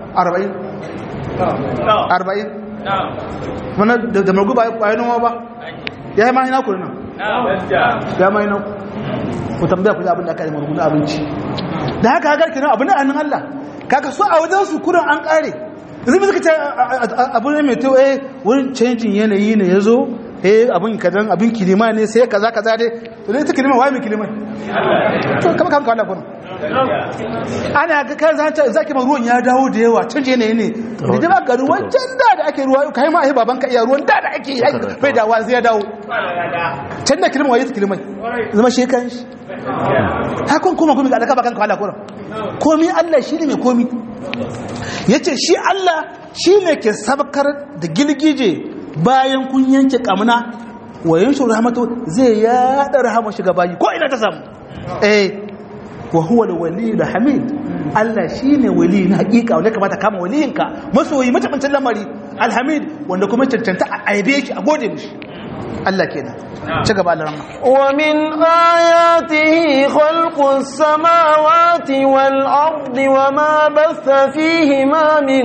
40 mana da margu ba ya noma ba ya yi mahina kuri nan ya mahina ku tambaya ku abin da aka yi margu na abinci da haka hagar kenan abin da annin Allah kaka so a wajen su kurin an kare yanzu suka ce abin ne mai to wurin canjin yanayi ne ya zo abin kadan abin kilima ne sai kaza dai to dai ta kilima wai mai kilima to kama Allah kurin ana ga kai zaki ma ruwan ya dawo da yawa canje yanayi ne da jama'a ga ruwan can da ake ruwa kai ma ai baban ka iya ruwan da ake yi bai da wa zai dawo can da kilima wai ta kilima zama shi kan shi hakun kuma ga alaka bakan ka Allah kurin komi Allah shi ne mai komi yace shi Allah shi ne ke sabkar da gilgije bayan kun yanke kamuna wayan shi rahmatu zai yada rahama shiga bayi ko ina ta samu wa huwa al-wali al-hamid Allah shine wali na hakika wanda kamata kama waliyinka masoyi matabancin lamari al-hamid wanda kuma cancanta a aibe shi a gode mishi Allah kenan ci gaba Allah rahma wa min ayatihi khalqus samawati wal ardi wama batha fihima min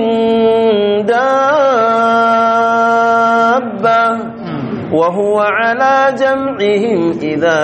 dabba وهو على جمعهم إذا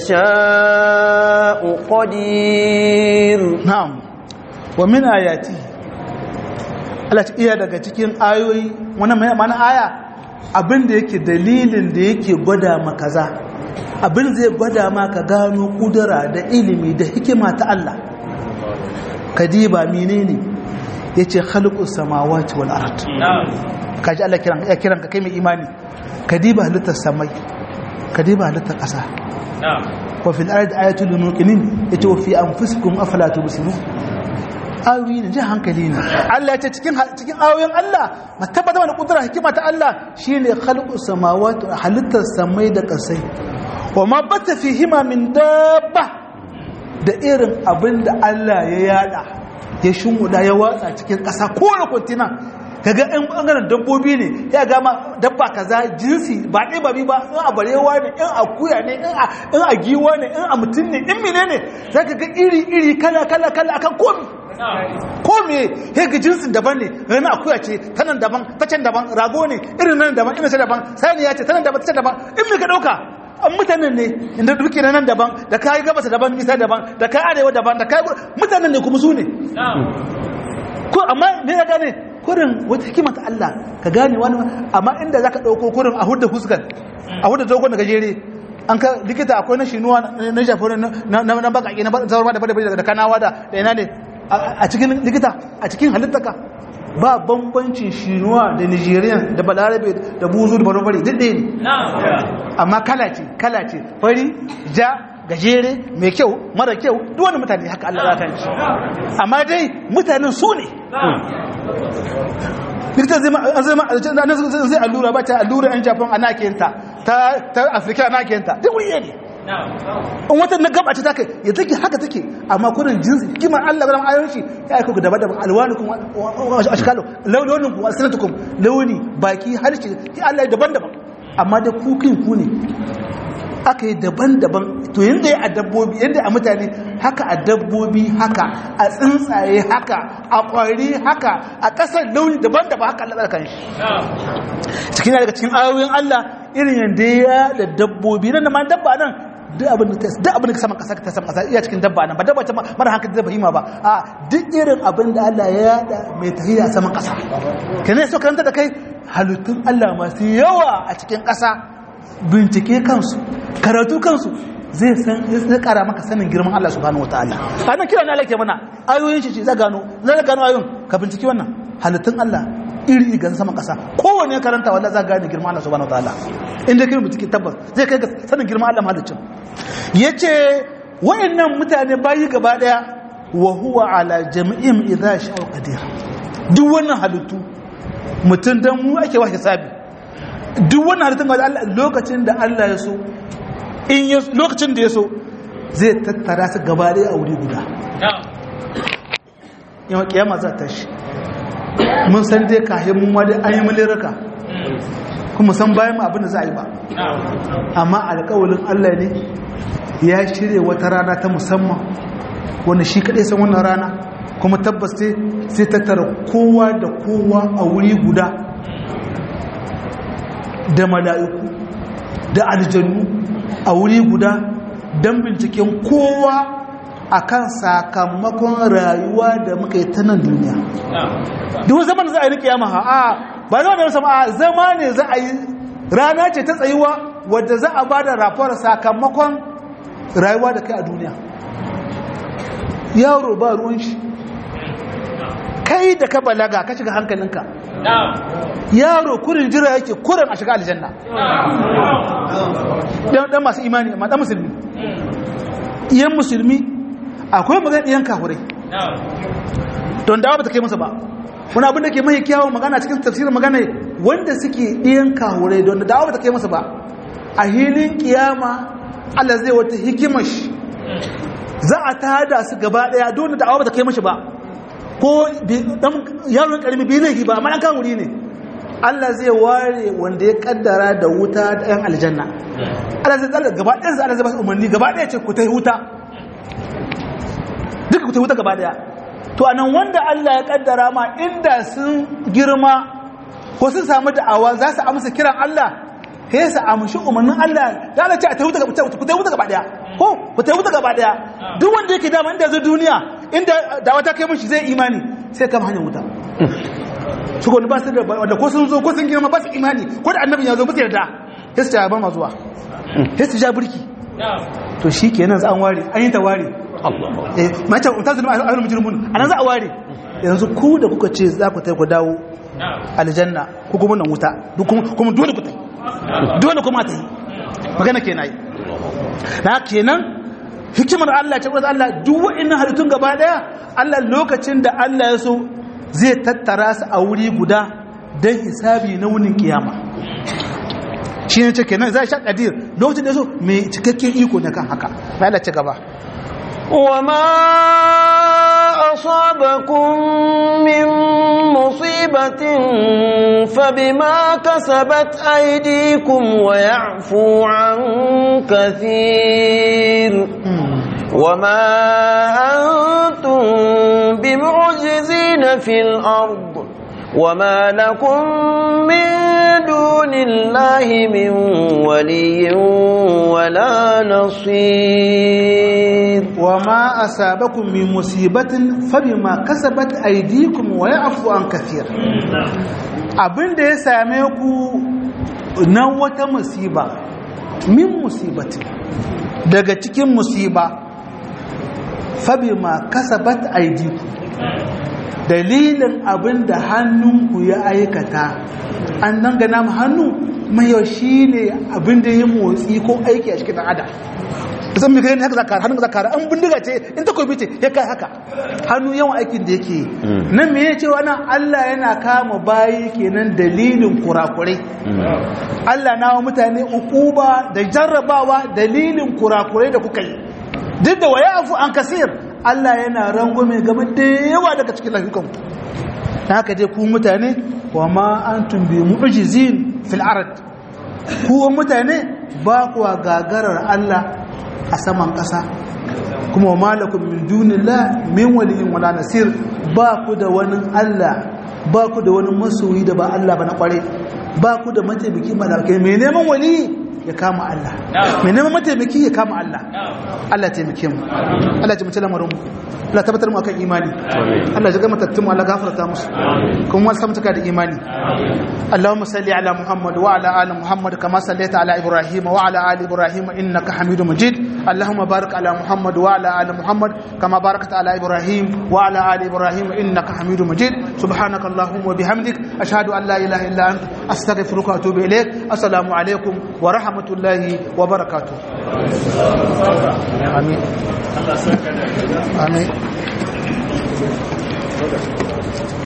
يشاء قدير نعم ومن آياته Allah ta iya daga cikin ayoyi wannan mana aya abin da yake dalilin da yake gwada maka kaza abin zai gwada maka gano kudura da ilimi da hikima ta Allah kadiba menene yace khalqus samawati wal ard kaji Allah kiran ka kai mai imani kadiba halittar samai kadiba halittar ƙasa wa fil ardi ayatul lil muqinin yace wa fi anfusikum afala tubsirun ayoyi ne jin hankali ne Allah yace cikin ayoyin Allah matabbata da kudura hikima ta Allah shine khalqus samawati halittar samai da ƙasai wa ma batta fihima min dabba da irin abinda Allah ya yada ya shunguda ya watsa cikin ƙasa ko da kontina kaga ɗan ɓangaren dabbobi ne ya gama dabba kaza jinsi ba ɗaya ba bi ba in a barewa ne in a kuya ne in a giwa ne in a mutum ne in mine ne za ka ga iri kala akan komi ko me he ga jinsin daban ne rana akuya ce ta nan daban ta can daban rago ne irin nan daban irin ta daban saniya ce ta nan daban ta can daban in me ka dauka an mutanen ne inda duke nan daban da kai gabasa daban nisa daban da kai arewa daban da kai mutanen ne kuma su ne ko amma me ya gane kurin wata hikima ta Allah ka gane wani amma inda zaka dauko kurin a hudda fuskar a hudda dogon da gajere an ka likita akwai na shinuwa na jafori na bakaki na zaurma da kanawa da ina ne a cikin likita a cikin halittaka ba bambancin shinuwa da nigerian da balarabe da buzu da barbari duk ɗaya ne amma kala ce fari ja gajere mai kyau mara kyau duk wani mutane haka Allah ya kan shi amma dai mutanen su ne likita zai allura ba ta allura yan japan ana kenta ta afirka ana kenta duk wani ne in wata na gaba ce take ya take haka take amma kurin jinsi kimar Allah garan ayon shi ya aiko ga daban-daban alwanukum wa ashkalu launukum wa sanatukum launi baki harshe ya Allah daban-daban amma da kukin ku ne aka yi daban-daban to yanda ya a dabbobi yanda a mutane haka a dabbobi haka a tsuntsaye haka a kwari haka a ƙasar launi daban-daban haka Allah kan shi cikin daga cikin ayoyin Allah irin yanda ya da dabbobi nan da ma dabba nan duk abin da saman ƙasa ta saman ƙasa iya cikin dabba nan ba dabba ta mara hankali da bahima ba a duk irin abin da Allah ya yada mai tahiya saman ƙasa kenan so karanta da kai halittun Allah masu yawa a cikin ƙasa bincike kansu karatu kansu zai kara maka sanin girman Allah subhanahu wataala anan kira ne Allah ke mana ayoyin shi za gano ayoyin ka bincike wannan halittun Allah iri ga sama kasa kowanne karanta wallahi za gane girman Allah subhanahu wataala inda kai bincike tabbas zai kai ga sanin girman Allah mahalicin yace wayannan mutane bayi gaba daya wa huwa ala jami'im idha sha'a qadir duk wannan halittu mutun dan mu ake wa hisabi duk wannan halittun ga Allah lokacin da Allah ya so lokacin da ya so zai tattara su gaba ɗaya a wuri guda yawan kiyama za ta shi mun san dai kahin mun wadda an yi mulirka kuma san bayan ma abin da za a yi ba amma alƙawalin Allah ne ya shirya wata rana ta musamman wanda shi kaɗai san wannan rana kuma tabbas sai tattara kowa da kowa a wuri guda da mala'iku da aljannu a wuri guda don binciken kowa akan sakamakon rayuwa da muka yi ta nan duniya duk zaman da za a yi kiyama ba zama da sama zama ne za a yi rana ce ta tsayuwa wadda za a ba da rafar sakamakon rayuwa da kai a duniya yaro ba ruwan shi kai da ka balaga ka shiga hankalinka yaro kurin jira yake kurin a shiga aljanna dan masu imani amma dan musulmi iyan musulmi akwai magana iyan kafurai don dawa ba ta kai masa ba wani abin da ke mai kyawun magana cikin tafsirin magana wanda suke iyan kafurai don dawa ba ta kai masa ba a hilin kiyama Allah zai wata hikimar shi za a tada su gaba daya don dawa ba ta kai mashi ba ko yaron karimi bai laifi ba amma an kan wuri ne Allah zai ware wanda ya kaddara da wuta da yan aljanna Allah zai tsalla gaba ɗaya Allah zai ba su umarni gaba ɗaya ce ku ta yi wuta duka ku ta yi wuta gaba ɗaya to anan wanda Allah ya kaddara ma inda sun girma ko sun samu da'awa za su amsa kiran Allah sai su amshi umarnin Allah ya Allah ce a ta yi wuta gaba ɗaya ko ku ta yi wuta gaba ɗaya duk wanda yake dama inda zai duniya inda da wata kai mishi zai imani sai kama hanyar wuta su gwani ba su da wanda ko sun zo ko sun girma ba su imani ko da annabin ya zo musu yarda sai su ba ma zuwa sai su ja burki to shi kenan za an ware an yi ta ware mace ta zulma a yi mujirmun a nan za a ware yanzu ku da kuka ce za ku ta ku dawo aljanna ko kuma nan wuta kuma dole ku ta yi dole kuma ta yi magana kenan yi na kenan hikimar Allah ce wadda Allah duk wa'annan halittun gaba daya Allah lokacin da Allah ya so zai tattara su a wuri guda don hisabi na wunin kiyama shi ne ce kenan zai sha kadir lokacin da ya so mai cikakken iko na kan haka na Allah ce gaba وما أصابكم من مصيبة فبما كسبت أيديكم ويعفو عن كثير وما أنتم بمعجزين في الأرض وما لكم من دون الله من ولي ولا نصير وما أصابكم من مصيبة فبما كسبت أيديكم ويعفو عن كثير abin da ya same ku na wata musiba min musibati daga cikin musiba fabima kasabat aydikum dalilin abin da hannunku ya aikata an nan gana mu hannu mai yau shi ne abin da ya motsi ko aiki a cikin adam zan mai gani haka zakara hannun zakara an bindiga ce in ta kobi ce ya kai haka hannu yawan aikin da yake nan me ya ce wannan Allah yana kama bayi kenan dalilin kurakurai Allah na wa mutane ukuba da jarrabawa dalilin kurakurai da kuka yi duk da waya afu an kasir Allah yana rangume game da yawa daga cikin lafiyukan na haka dai ku mutane wa ma antum bi mu'jizin fil ard ku mutane ba kuwa gagarar Allah a saman ƙasa kuma wa malakum min dunillah min waliyin wala nasir ba ku da wani Allah ba ku da wani masoyi da ba Allah ba na kware ba ku da mataimaki malakai mai neman wali ya kama Allah mai neman mataimaki ya kama Allah Allah ya taimake mu Allah ya taimake lamarin mu Allah tabbatar mu akan imani Allah ya ga matattun mu Allah gafarta musu kuma wasu mutaka da imani Allahumma salli ala Muhammad wa ala ali Muhammad kama sallaita ala Ibrahim wa ala ali Ibrahim innaka Hamidum Majid Allahumma barik ala Muhammad wa ala ali Muhammad kama barakta ala Ibrahim wa ala ali Ibrahim innaka Hamidum Majid subhanaka Allahumma wa bihamdik ashhadu an la ilaha illa anta astaghfiruka wa atubu ilaik assalamu alaikum wa rahmatullahi wa barakatuh amin amin